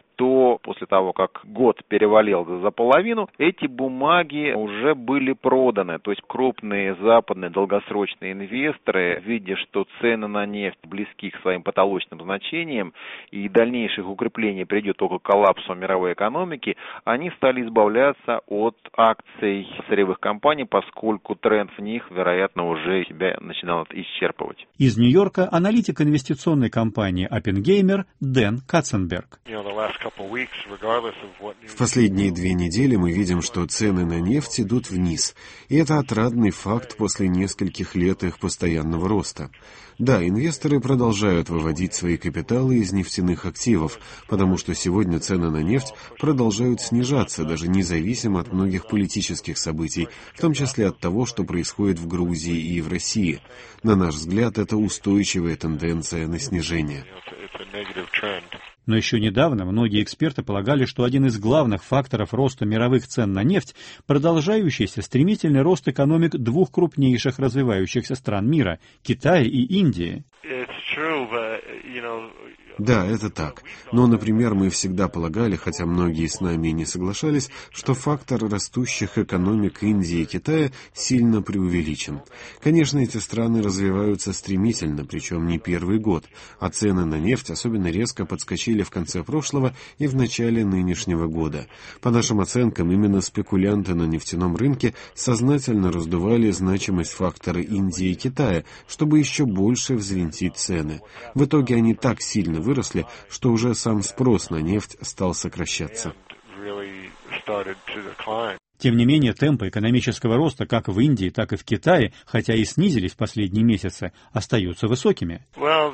то после того, как год перевалил за половину, эти бумаги уже были проданы. То есть крупные западные долгосрочные инвесторы, видя, что цены на нефть близки к своим потолочным значениям и дальнейших укреплений придет только к коллапсу мировой экономики, они стали избавляться от акций сырьевых компаний, поскольку тренд в них, вероятно, уже себя начинал исчерпывать. Из Нью-Йорка аналитик инвестиционной компании Оппенгеймер Дэн Катценберг. В последние 2 недели мы видим, что цены на нефть идут вниз, и это отрадный факт после нескольких лет их постоянного роста. Да, инвесторы продолжают выводить свои капиталы из нефтяных активов, потому что сегодня цены на нефть продолжают снижаться, даже независимо от многих политических событий, в том числе от того, что происходит в Грузии и в России. На наш взгляд, это устойчивая тенденция на снижение. Но еще недавно многие эксперты полагали, что один из главных факторов роста мировых цен на нефть – продолжающийся стремительный рост экономик 2 крупнейших развивающихся стран мира – Китая и Индии. Да, это так. Но, например, мы всегда полагали, хотя многие с нами и не соглашались, что фактор растущих экономик Индии и Китая сильно преувеличен. Конечно, эти страны развиваются стремительно, причем не первый год, а цены на нефть особенно резко подскочили в конце прошлого и в начале нынешнего года. По нашим оценкам, именно спекулянты на нефтяном рынке сознательно раздували значимость фактора Индии и Китая, чтобы еще больше взвинтить цены. В итоге они так сильно выросли, что уже сам спрос на нефть стал сокращаться. Тем не менее, темпы экономического роста как в Индии, так и в Китае, хотя и снизились в последние месяцы, остаются высокими.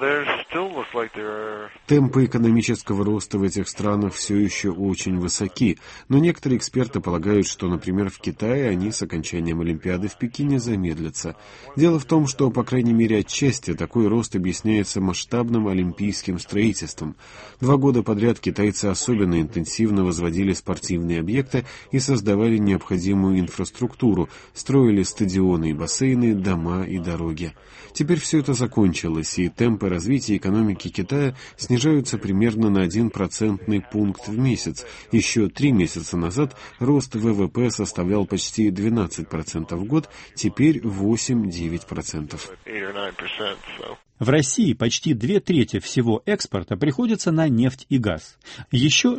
Темпы экономического роста в этих странах все еще очень высоки, но некоторые эксперты полагают, что, например, в Китае они с окончанием Олимпиады в Пекине замедлятся. Дело в том, что, по крайней мере, отчасти такой рост объясняется масштабным олимпийским строительством. 2 года подряд китайцы особенно интенсивно возводили спортивные объекты и создавали необходимую инфраструктуру, строили стадионы и бассейны, дома и дороги. Теперь все это закончилось, и темпы развития экономики Китая снижаются примерно на 1 процентный пункт в месяц. Еще 3 месяца назад рост ВВП составлял почти 12% в год, теперь 8-9%. В России почти 2/3 всего экспорта приходится на нефть и газ. Еще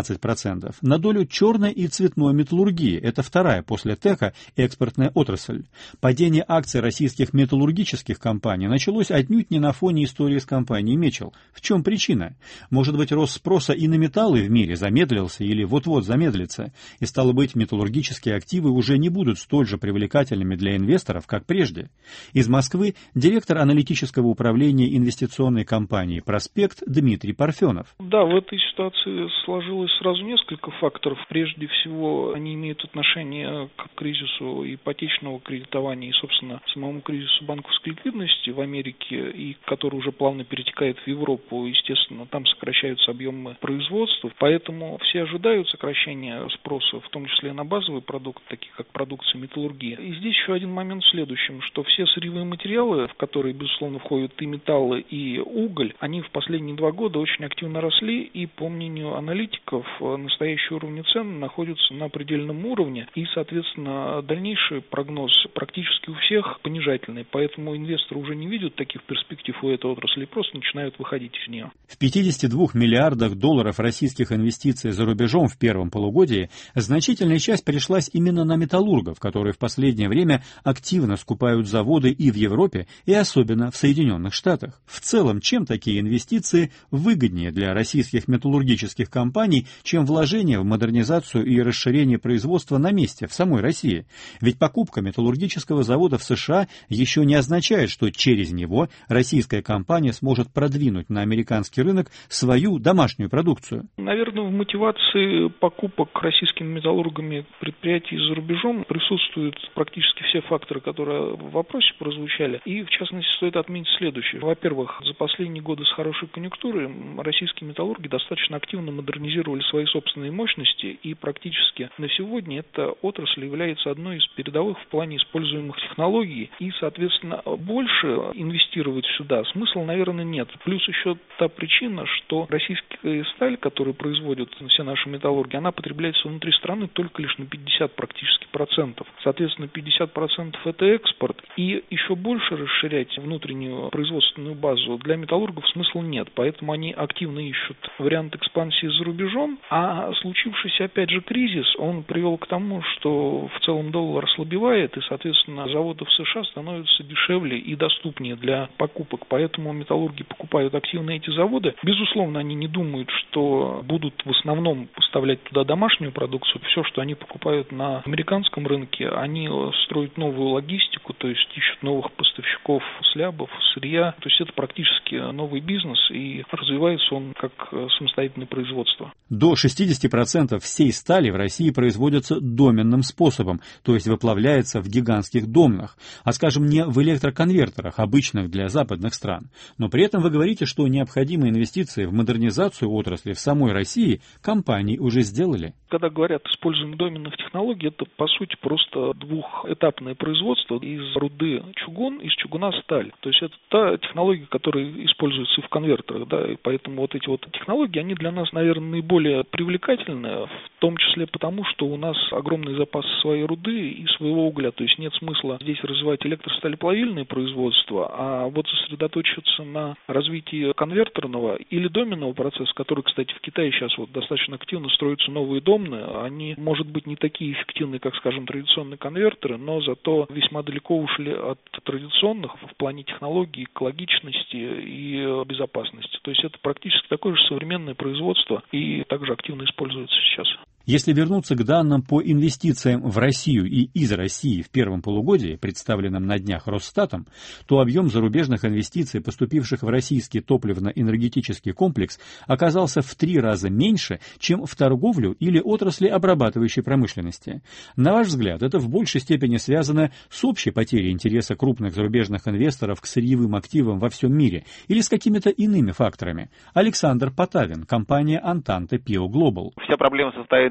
16% на долю черной и цветной металлургии. Это вторая после ТЭКа экспортная отрасль. Падение акций российских металлургических компаний началось отнюдь не на фоне истории с компанией «Мечел». В чем причина? Может быть, рост спроса и на металлы в мире замедлился или вот-вот замедлится, и, стало быть, металлургические активы уже не будут столь же привлекательными для инвесторов, как прежде. Из Москвы директор аналитического управления инвестиционной компании «Проспект» Дмитрий Парфенов. Да, в этой ситуации сложилось сразу несколько факторов. Прежде всего, они имеют отношение к кризису ипотечного кредитования и, собственно, самому кризису банковской ликвидности в Америке, и который уже плавно перетекает в Европу. Естественно, там сокращаются объемы производства, поэтому все ожидают сокращения спроса, в том числе на базовые продукты, такие как продукция металлургии. И здесь еще один момент в следующем, что все сырьевые материалы, в которые, безусловно, входят и металлы, и уголь, они в последние 2 года очень активно росли, и, по мнению аналитиков, настоящие уровни цен находятся на предельном уровне, и, соответственно, дальнейший прогноз практически у всех понижательный, поэтому инвесторы уже не видят таких перспектив у этой отрасли и просто начинают выходить из нее. В 52 миллиардах долларов российских инвестиций за рубежом в первом полугодии значительная часть пришлась именно на металлургов, которые в последнее время активно скупают заводы и в Европе, и особенно в Соединенных Штатах. В целом, чем такие инвестиции выгоднее для российских металлургических компаний, чем вложения в модернизацию и расширение производства на месте, в самой России? Ведь покупка металлургического завода в США еще не означает, что через него российская компания сможет продвинуть на американский рынок свою домашнюю продукцию. Наверное, в мотивации покупок российскими металлургами предприятий за рубежом присутствуют практически все факторы, которые в вопросе прозвучали. И, в частности, стоит отметить следующее. Во-первых, за последние годы с хорошей конъюнктурой российские металлурги достаточно активно модернизировали свои собственные мощности, и практически на сегодня эта отрасль является одной из передовых в плане используемых технологий, и, соответственно, больше инвестировать сюда смысла, наверное, нет. Плюс еще та причина, что российская сталь, которую производят все наши металлурги, она потребляется внутри страны только лишь на 50 практически процентов. Соответственно, 50% это экспорт, и еще больше расширять внутреннюю производственную базу для металлургов смысла нет, поэтому они активно ищут вариант экспансии за рубежом, а случившийся, опять же, кризис, он привел к тому, что в целом доллар ослабевает, и, соответственно, заводы в США становятся дешевле и доступнее для покупок, поэтому металлурги покупают активно эти заводы. Безусловно, они не думают, что будут в основном поставлять туда домашнюю продукцию, все, что они покупают на американском рынке, они строят новую логистику, то есть ищут новых поставщиков слябов, сырья, то есть это практически новый бизнес, и развивается он как самостоятельное производство. До 60% всей стали в России производятся доменным способом, то есть выплавляется в гигантских домнах, а, скажем, не в электроконвертерах, обычных для западных стран. Но при этом вы говорите, что необходимые инвестиции в модернизацию отрасли в самой России компании уже сделали. Когда говорят используем доменных технологий, это, по сути, просто двухэтапное производство из руды чугун, из чугуна сталь. То есть это та технология, которая используется и в конвертерах, да, и поэтому вот эти вот технологии, они для нас, наверное, наиболее привлекательны, в том числе потому, что у нас огромный запас своей руды и своего угля, то есть нет смысла здесь развивать электросталеплавильное производство, а вот сосредоточиться на развитии конвертерного или доменного процесса, который, кстати, в Китае сейчас вот достаточно активно строятся новые домны, они, может быть, не такие эффективные, как, скажем, традиционные конвертеры, но зато весьма далеко ушли от традиционных в плане технологий, экологичности и безопасности. То есть это практически такое же современное производство и также активно используется сейчас. Если вернуться к данным по инвестициям в Россию и из России в первом полугодии, представленным на днях Росстатом, то объем зарубежных инвестиций, поступивших в российский топливно-энергетический комплекс, оказался в 3 раза меньше, чем в торговлю или отрасли обрабатывающей промышленности. На ваш взгляд, это в большей степени связано с общей потерей интереса крупных зарубежных инвесторов к сырьевым активам во всем мире или с какими-то иными факторами? Александр Потавин, компания Антанта Пио Глобал. Вся проблема состоит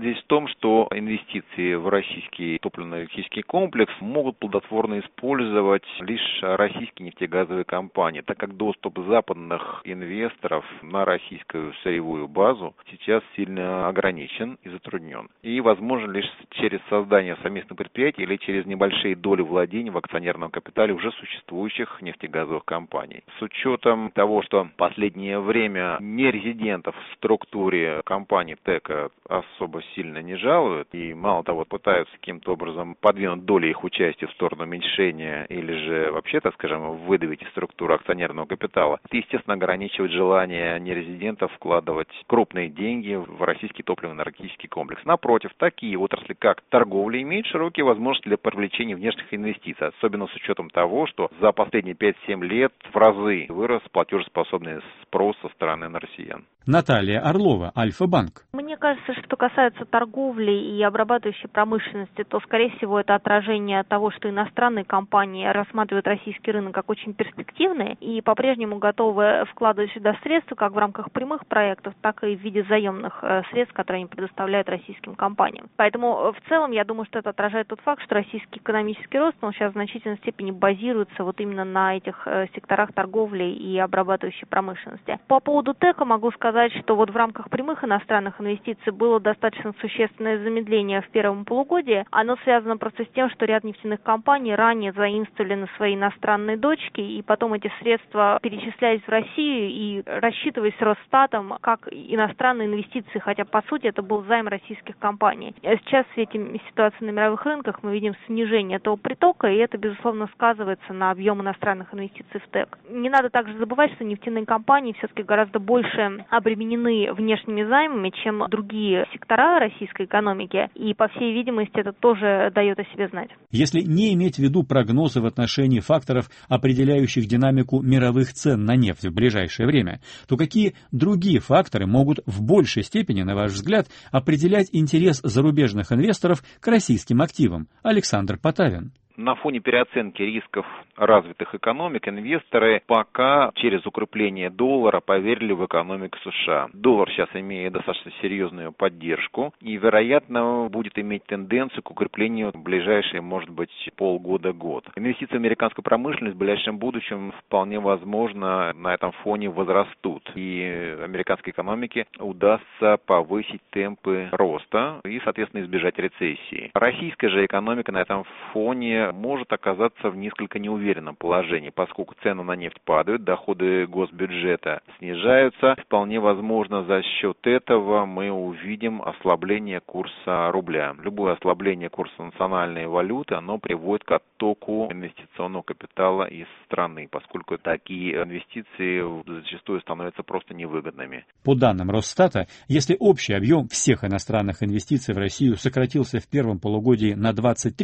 Секрет здесь в том, что инвестиции в российский топливно-энергетический комплекс могут плодотворно использовать лишь российские нефтегазовые компании, так как доступ западных инвесторов на российскую сырьевую базу сейчас сильно ограничен и затруднен. И возможно лишь через создание совместных предприятий или через небольшие доли владений в акционерном капитале уже существующих нефтегазовых компаний. С учетом того, что в последнее время нерезидентов в структуре компании ТЭКа особо сильно не жалуют и, мало того, пытаются каким-то образом подвинуть доли их участия в сторону уменьшения или же вообще, так скажем, выдавить из структуры акционерного капитала, это, естественно, ограничивает желание нерезидентов вкладывать крупные деньги в российский топливно-энергетический комплекс. Напротив, такие отрасли, как торговля, имеют широкие возможности для привлечения внешних инвестиций, особенно с учетом того, что за последние 5-7 лет в разы вырос платежеспособный спрос со стороны россиян. Наталья Орлова, Альфа-банк. Мне кажется, что касается торговли и обрабатывающей промышленности, то, скорее всего, это отражение того, что иностранные компании рассматривают российский рынок как очень перспективный и по-прежнему готовы вкладывать сюда средства как в рамках прямых проектов, так и в виде заемных средств, которые они предоставляют российским компаниям. Поэтому, в целом, я думаю, что это отражает тот факт, что российский экономический рост, он сейчас в значительной степени базируется вот именно на этих секторах торговли и обрабатывающей промышленности. По поводу ТЭКа могу сказать, что вот в рамках прямых иностранных инвестиций было достаточно существенное замедление в первом полугодии. Оно связано просто с тем, что ряд нефтяных компаний ранее заимствовали на свои иностранные дочки, и потом эти средства перечислялись в Россию и рассчитывались Росстатом как иностранные инвестиции, хотя по сути это был займ российских компаний. Сейчас в свете ситуации на мировых рынках мы видим снижение этого притока, и это, безусловно, сказывается на объем иностранных инвестиций в ТЭК. Не надо также забывать, что нефтяные компании все-таки гораздо больше обременены внешними займами, чем другие сектора российской экономики, и, по всей видимости, это тоже дает о себе знать. Если не иметь в виду прогнозы в отношении факторов, определяющих динамику мировых цен на нефть в ближайшее время, то какие другие факторы могут в большей степени, на ваш взгляд, определять интерес зарубежных инвесторов к российским активам? Александр Потавин. На фоне переоценки рисков развитых экономик инвесторы пока через укрепление доллара поверили в экономику США. Доллар сейчас имеет достаточно серьезную поддержку и, вероятно, будет иметь тенденцию к укреплению в ближайшие, может быть, полгода-год. Инвестиции в американскую промышленность в ближайшем будущем вполне возможно на этом фоне возрастут. И американской экономике удастся повысить темпы роста и, соответственно, избежать рецессии. Российская же экономика на этом фоне может оказаться в несколько неуверенном положении, поскольку цены на нефть падают, доходы госбюджета снижаются. Вполне возможно, за счет этого мы увидим ослабление курса рубля. Любое ослабление курса национальной валюты, оно приводит к оттоку инвестиционного капитала из страны, поскольку такие инвестиции зачастую становятся просто невыгодными. По данным Росстата, если общий объем всех иностранных инвестиций в Россию сократился в первом полугодии на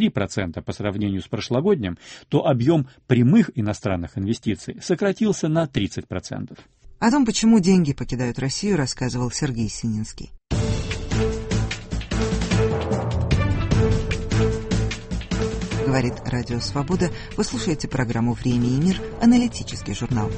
23% по сравнению с прошлогодним, то объем прямых иностранных инвестиций сократился на 30%. О том, почему деньги покидают Россию, рассказывал Сергей Сининский. Говорит Радио Свобода. Вы слушаете программу «Время и мир», аналитический журнал.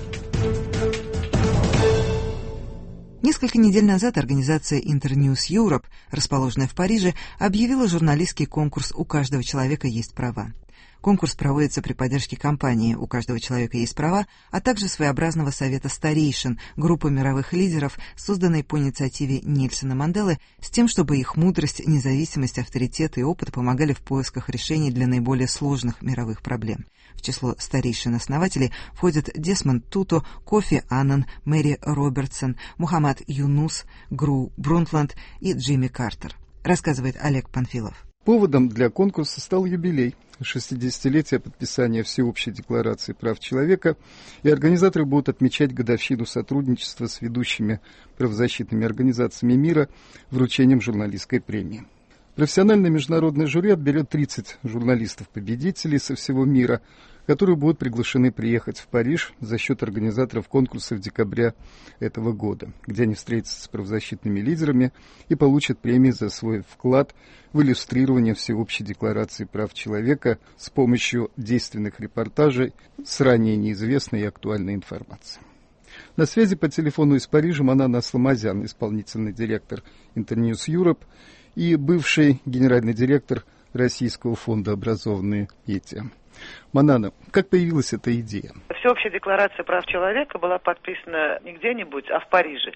Несколько недель назад организация Internews Europe, расположенная в Париже, объявила журналистский конкурс «У каждого человека есть права». Конкурс проводится при поддержке кампании «У каждого человека есть права», а также своеобразного совета старейшин, группы мировых лидеров, созданной по инициативе Нельсона Манделы, с тем, чтобы их мудрость, независимость, авторитет и опыт помогали в поисках решений для наиболее сложных мировых проблем. В число старейшин-основателей входят Десмонд Туту, Кофи Аннан, Мэри Робертсон, Мухаммад Юнус, Гру Брунтланд и Джимми Картер. Рассказывает Олег Панфилов. Поводом для конкурса стал юбилей – 60-летие подписания Всеобщей декларации прав человека, и организаторы будут отмечать годовщину сотрудничества с ведущими правозащитными организациями мира вручением журналистской премии. Профессиональное международное жюри отберет 30 журналистов-победителей со всего мира, которые будут приглашены приехать в Париж за счет организаторов конкурса в декабре этого года, где они встретятся с правозащитными лидерами и получат премии за свой вклад в иллюстрирование Всеобщей декларации прав человека с помощью действенных репортажей с ранее неизвестной и актуальной информацией. На связи по телефону из Парижа Манана Асламазян, исполнительный директор Internews Europe, и бывший генеральный директор Российского фонда «Образованные дети». Манана, как появилась эта идея? Всеобщая декларация прав человека была подписана не где-нибудь, а в Париже.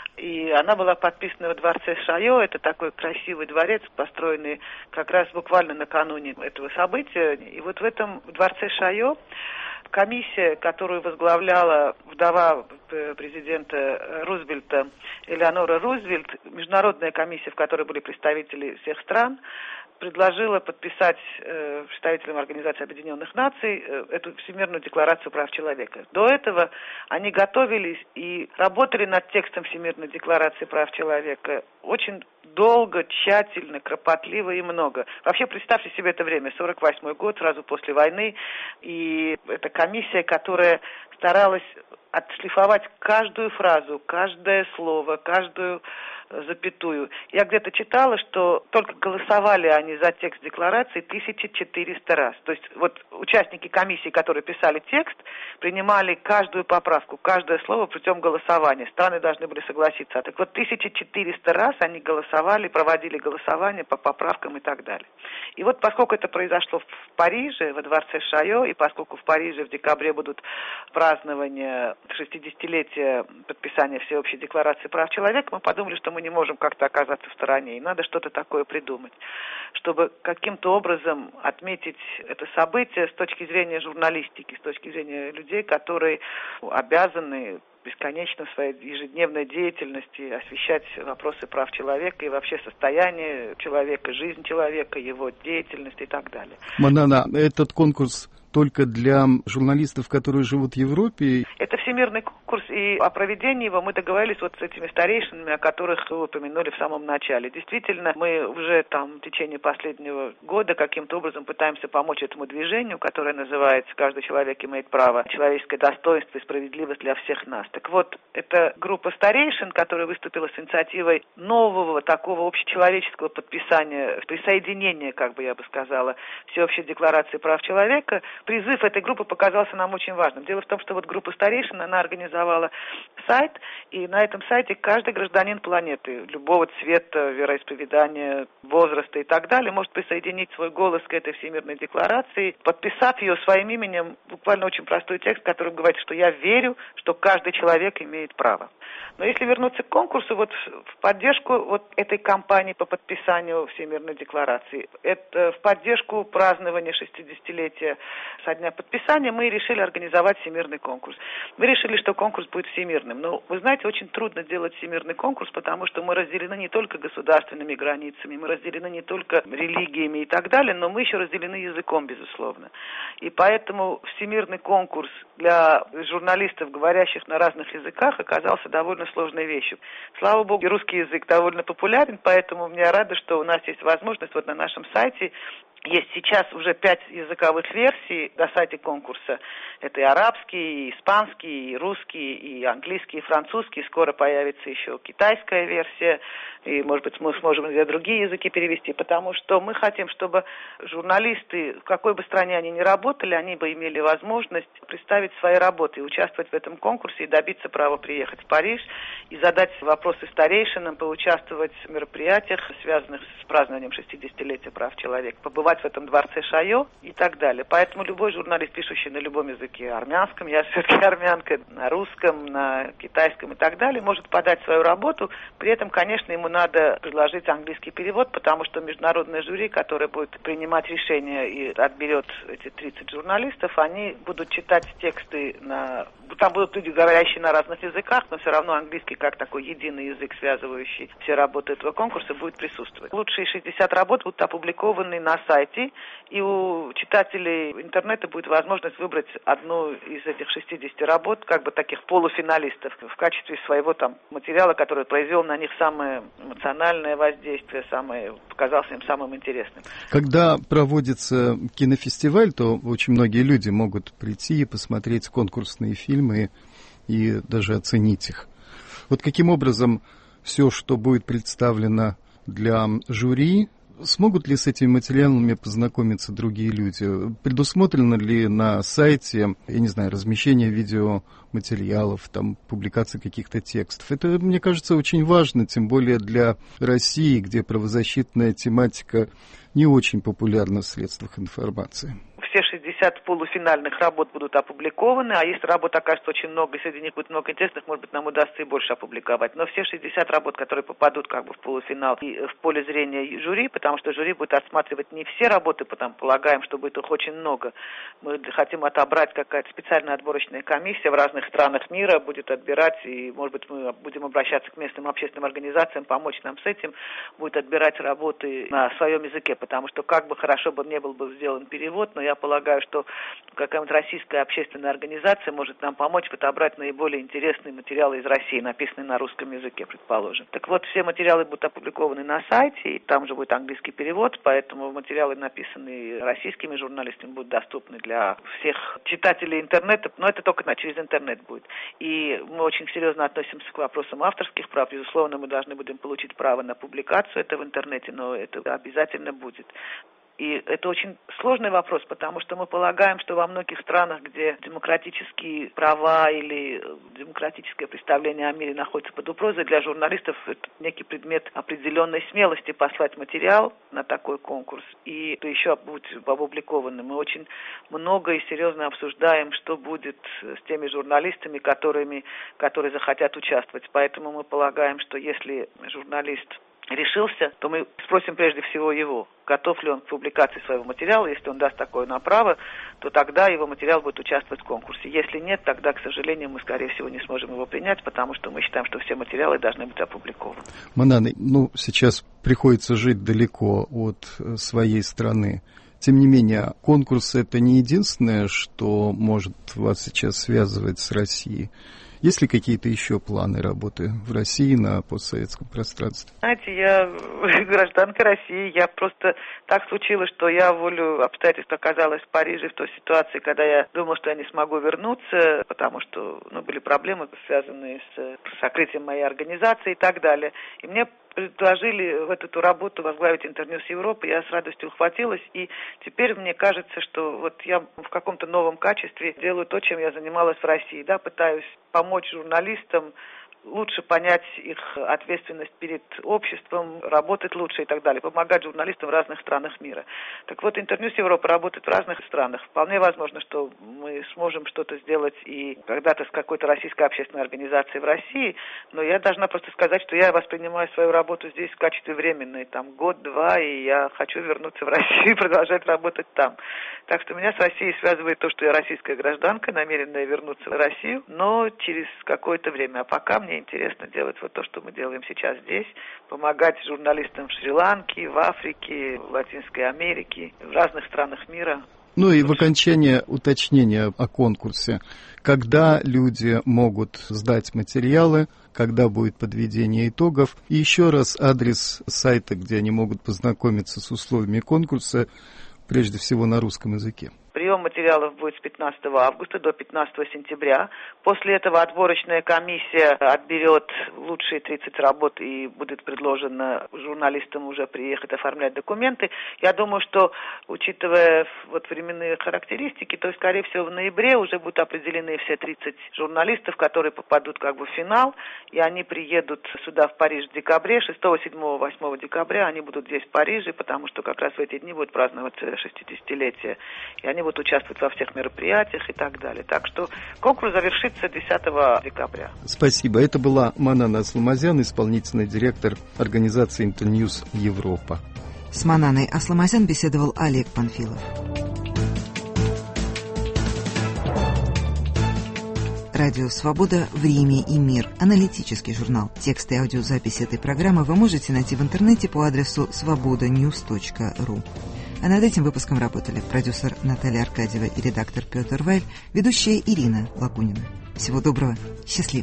И она была подписана во дворце Шайо. Это такой красивый дворец, построенный как раз буквально накануне этого события. И вот в этом дворце Шайо комиссия, которую возглавляла вдова президента Рузвельта Элеонора Рузвельт, международная комиссия, в которой были представители всех стран, предложила подписать представителям Организации Объединенных Наций эту Всемирную декларацию прав человека. До этого они готовились и работали над текстом Всемирной декларации прав человека очень долго, тщательно, кропотливо и много. Вообще, представьте себе это время, 48-й год, сразу после войны, и это комиссия, которая старалась отшлифовать каждую фразу, каждое слово, каждую запятую. Я где-то читала, что только голосовали они за текст декларации 1400 раз. То есть вот участники комиссии, которые писали текст, принимали каждую поправку, каждое слово путем голосования. Страны должны были согласиться. Так вот 1400 раз они голосовали, проводили голосование по поправкам и так далее. И вот поскольку это произошло в Париже, во дворце Шайо, и поскольку в Париже в декабре будут празднования 60-летия подписания Всеобщей декларации прав человека, мы подумали, что мы не можем как-то оказаться в стороне, и надо что-то такое придумать, чтобы каким-то образом отметить это событие с точки зрения журналистики, с точки зрения людей, которые обязаны бесконечно в своей ежедневной деятельности освещать вопросы прав человека и вообще состояние человека, жизнь человека, его деятельность и так далее. Манана, этот конкурс только для журналистов, которые живут в Европе? Это всемирный конкурс, и о проведении его мы договорились вот с этими старейшинами, о которых вы упомянули в самом начале. Действительно, мы уже там в течение последнего года каким-то образом пытаемся помочь этому движению, которое называется «Каждый человек имеет право, человеческое достоинство и справедливость для всех нас». Так вот, это группа старейшин, которая выступила с инициативой нового такого общечеловеческого подписания, присоединения, как бы я бы сказала, Всеобщей декларации прав человека. Призыв этой группы показался нам очень важным. Дело в том, что вот группа старейшин, она организовала сайт, и на этом сайте каждый гражданин планеты, любого цвета, вероисповедания, возраста и так далее, может присоединить свой голос к этой Всемирной декларации, подписав ее своим именем, буквально очень простой текст, который говорит, что я верю, что каждый человек имеет право. Но если вернуться к конкурсу, вот в поддержку вот этой кампании по подписанию Всемирной декларации, это в поддержку празднования 60-летия со дня подписания, мы решили организовать всемирный конкурс. Мы решили, что конкурс будет всемирным. Но, вы знаете, очень трудно делать всемирный конкурс, потому что мы разделены не только государственными границами, мы разделены не только религиями и так далее, но мы еще разделены языком, безусловно. И поэтому всемирный конкурс для журналистов, говорящих на разных языках, оказался довольно сложной вещью. Слава богу, русский язык довольно популярен, поэтому я рада, что у нас есть возможность вот на нашем сайте. Есть сейчас уже 5 языковых версий на сайте конкурса. Это и арабский, и испанский, и русский, и английский, и французский. Скоро появится еще китайская версия. И, может быть, мы сможем и другие языки перевести. Потому что мы хотим, чтобы журналисты, в какой бы стране они ни работали, они бы имели возможность представить свои работы и участвовать в этом конкурсе, и добиться права приехать в Париж, и задать вопросы старейшинам, поучаствовать в мероприятиях, связанных с празднованием 60-летия прав человека, побывать в этом дворце Шайо и так далее. Поэтому любой журналист, пишущий на любом языке, армянском, я все-таки армянка, на русском, на китайском и так далее, может подать свою работу. При этом, конечно, ему надо предложить английский перевод, потому что международное жюри, которое будет принимать решения и отберет эти 30 журналистов, они будут читать тексты на... Там будут люди, говорящие на разных языках, но все равно английский, как такой единый язык, связывающий все работы этого конкурса, будет присутствовать. Лучшие 60 работ будут опубликованы на сайте, и у читателей интернета будет возможность выбрать одну из этих 60 работ, как бы таких полуфиналистов, в качестве своего там материала, который произвел на них самое эмоциональное воздействие, показался им самым интересным. Когда проводится кинофестиваль, то очень многие люди могут прийти и посмотреть конкурсные фильмы и даже оценить их. Вот каким образом все, что будет представлено для жюри, смогут ли с этими материалами познакомиться другие люди? Предусмотрено ли на сайте, я не знаю, размещение видеоматериалов, там, публикация каких-то текстов? Это, мне кажется, очень важно, тем более для России, где правозащитная тематика не очень популярна в средствах информации. Все 60 полуфинальных работ будут опубликованы, а если работ окажется очень много, и среди них будет много интересных, может быть, нам удастся и больше опубликовать. Но все 60 работ, которые попадут как бы в полуфинал и в поле зрения жюри, потому что жюри будет отсматривать не все работы, потому полагаем, что будет их очень много. Мы хотим отобрать, какая-то специальная отборочная комиссия в разных странах мира будет отбирать, и, может быть, мы будем обращаться к местным общественным организациям, помочь нам с этим, будет отбирать работы на своем языке, потому что как бы хорошо бы не был бы сделан перевод, но я полагаю, что какая-нибудь российская общественная организация может нам помочь отобрать наиболее интересные материалы из России, написанные на русском языке, предположим. Так вот, все материалы будут опубликованы на сайте, и там же будет английский перевод, поэтому материалы, написанные российскими журналистами, будут доступны для всех читателей интернета, но это только через интернет будет. И мы очень серьезно относимся к вопросам авторских прав. Безусловно, мы должны будем получить право на публикацию это в интернете, но это обязательно будет. И это очень сложный вопрос, потому что мы полагаем, что во многих странах, где демократические права или демократическое представление о мире находится под угрозой, для журналистов это некий предмет определенной смелости послать материал на такой конкурс, и это еще будет опубликовано. Мы очень много и серьезно обсуждаем, что будет с теми журналистами, которые захотят участвовать. Поэтому мы полагаем, что если журналист решился, то мы спросим прежде всего его, готов ли он к публикации своего материала. Если он даст такое направо, то тогда его материал будет участвовать в конкурсе. Если нет, тогда, к сожалению, мы, скорее всего, не сможем его принять, потому что мы считаем, что все материалы должны быть опубликованы. Манана, сейчас приходится жить далеко от своей страны. Тем не менее, конкурс — это не единственное, что может вас сейчас связывать с Россией. Есть ли какие-то еще планы работы в России на постсоветском пространстве? Знаете, я гражданка России. Я просто так случилось, что я волю обстоятельств оказалась в Париже в той ситуации, когда я думала, что я не смогу вернуться, потому что были проблемы, связанные с сокрытием моей организации и так далее. И мне предложили в эту работу возглавить Интерньюс Европы, я с радостью ухватилась, и теперь мне кажется, что вот я в каком-то новом качестве делаю то, чем я занималась в России, пытаюсь помочь журналистам лучше понять их ответственность перед обществом, работать лучше и так далее, помогать журналистам в разных странах мира. Так вот, Интерньюс Европа работает в разных странах. Вполне возможно, что мы сможем что-то сделать и когда-то с какой-то российской общественной организацией в России, но я должна просто сказать, что я воспринимаю свою работу здесь в качестве временной, год-два, и я хочу вернуться в Россию и продолжать работать там. Так что меня с Россией связывает то, что я российская гражданка, намеренная вернуться в Россию, но через какое-то время. А пока мне интересно делать вот то, что мы делаем сейчас здесь, помогать журналистам в Шри-Ланке, в Африке, в Латинской Америке, в разных странах мира. И в окончание уточнения о конкурсе. Когда люди могут сдать материалы, когда будет подведение итогов, и еще раз адрес сайта, где они могут познакомиться с условиями конкурса, прежде всего на русском языке. Прием материалов будет с 15 августа до 15 сентября. После этого отборочная комиссия отберет лучшие 30 работ и будет предложено журналистам уже приехать оформлять документы. Я думаю, что, учитывая временные характеристики, то, скорее всего, в ноябре уже будут определены все 30 журналистов, которые попадут в финал, и они приедут сюда, в Париж, в декабре, 6, 7, 8 декабря они будут здесь, в Париже, потому что как раз в эти дни будет праздноваться 60-летие, и они будут участвовать во всех мероприятиях и так далее. Так что конкурс завершится 10 декабря. Спасибо. Это была Манана Асламазян, исполнительный директор организации Интерньюс Европа. С Мананой Асламазян беседовал Олег Панфилов. Радио «Свобода. Время и мир». Аналитический журнал. Тексты и аудиозаписи этой программы вы можете найти в интернете по адресу svobodanews.ru. А над этим выпуском работали продюсер Наталья Аркадьева и редактор Петр Вайль, ведущая Ирина Лакунина. Всего доброго. Счастливо.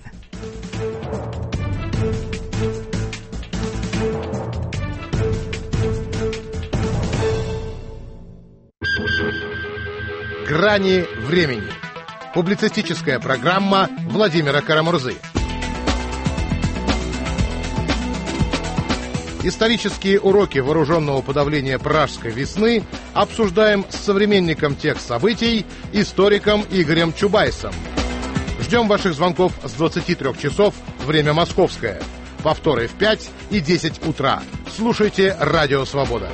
Грани времени. Публицистическая программа Владимира Карамурзы. Исторические уроки вооруженного подавления Пражской весны обсуждаем с современником тех событий, историком Игорем Чубайсом. Ждем ваших звонков с 23 часов, время московское. Повторы в 5 и 10 утра. Слушайте «Радио Свобода».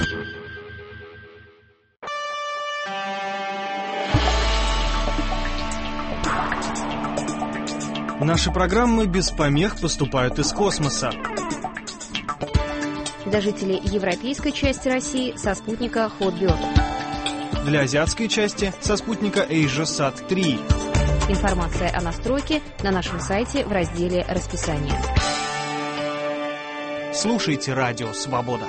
Наши программы без помех поступают из космоса. Для жителей европейской части России со спутника Hotbird. Для азиатской части со спутника AsiaSat-3. Информация о настройке на нашем сайте в разделе «Расписание». Слушайте «Радио Свобода».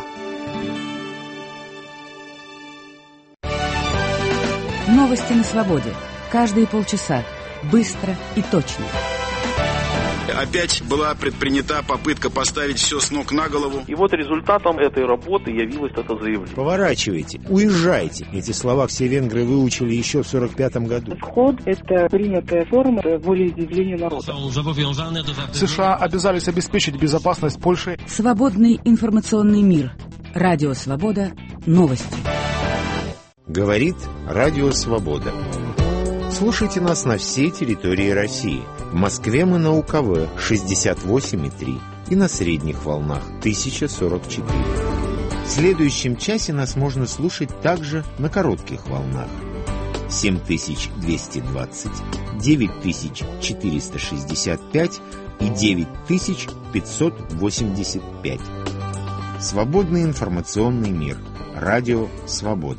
Новости на свободе. Каждые полчаса. Быстро и точно. Опять была предпринята попытка поставить все с ног на голову. И вот результатом этой работы явилось это заявление. Поворачивайте, уезжайте. Эти слова все венгры выучили еще в 1945 году. Вход – это принятая форма волеизъявления народа. США обязались обеспечить безопасность Польши. Свободный информационный мир. Радио Свобода. Новости. Говорит Радио Свобода. Слушайте нас на всей территории России. В Москве мы на УКВ 68,3 и на средних волнах 1044. В следующем часе нас можно слушать также на коротких волнах 7220, 9465 и 9585. Свободный информационный мир. Радио Свобода.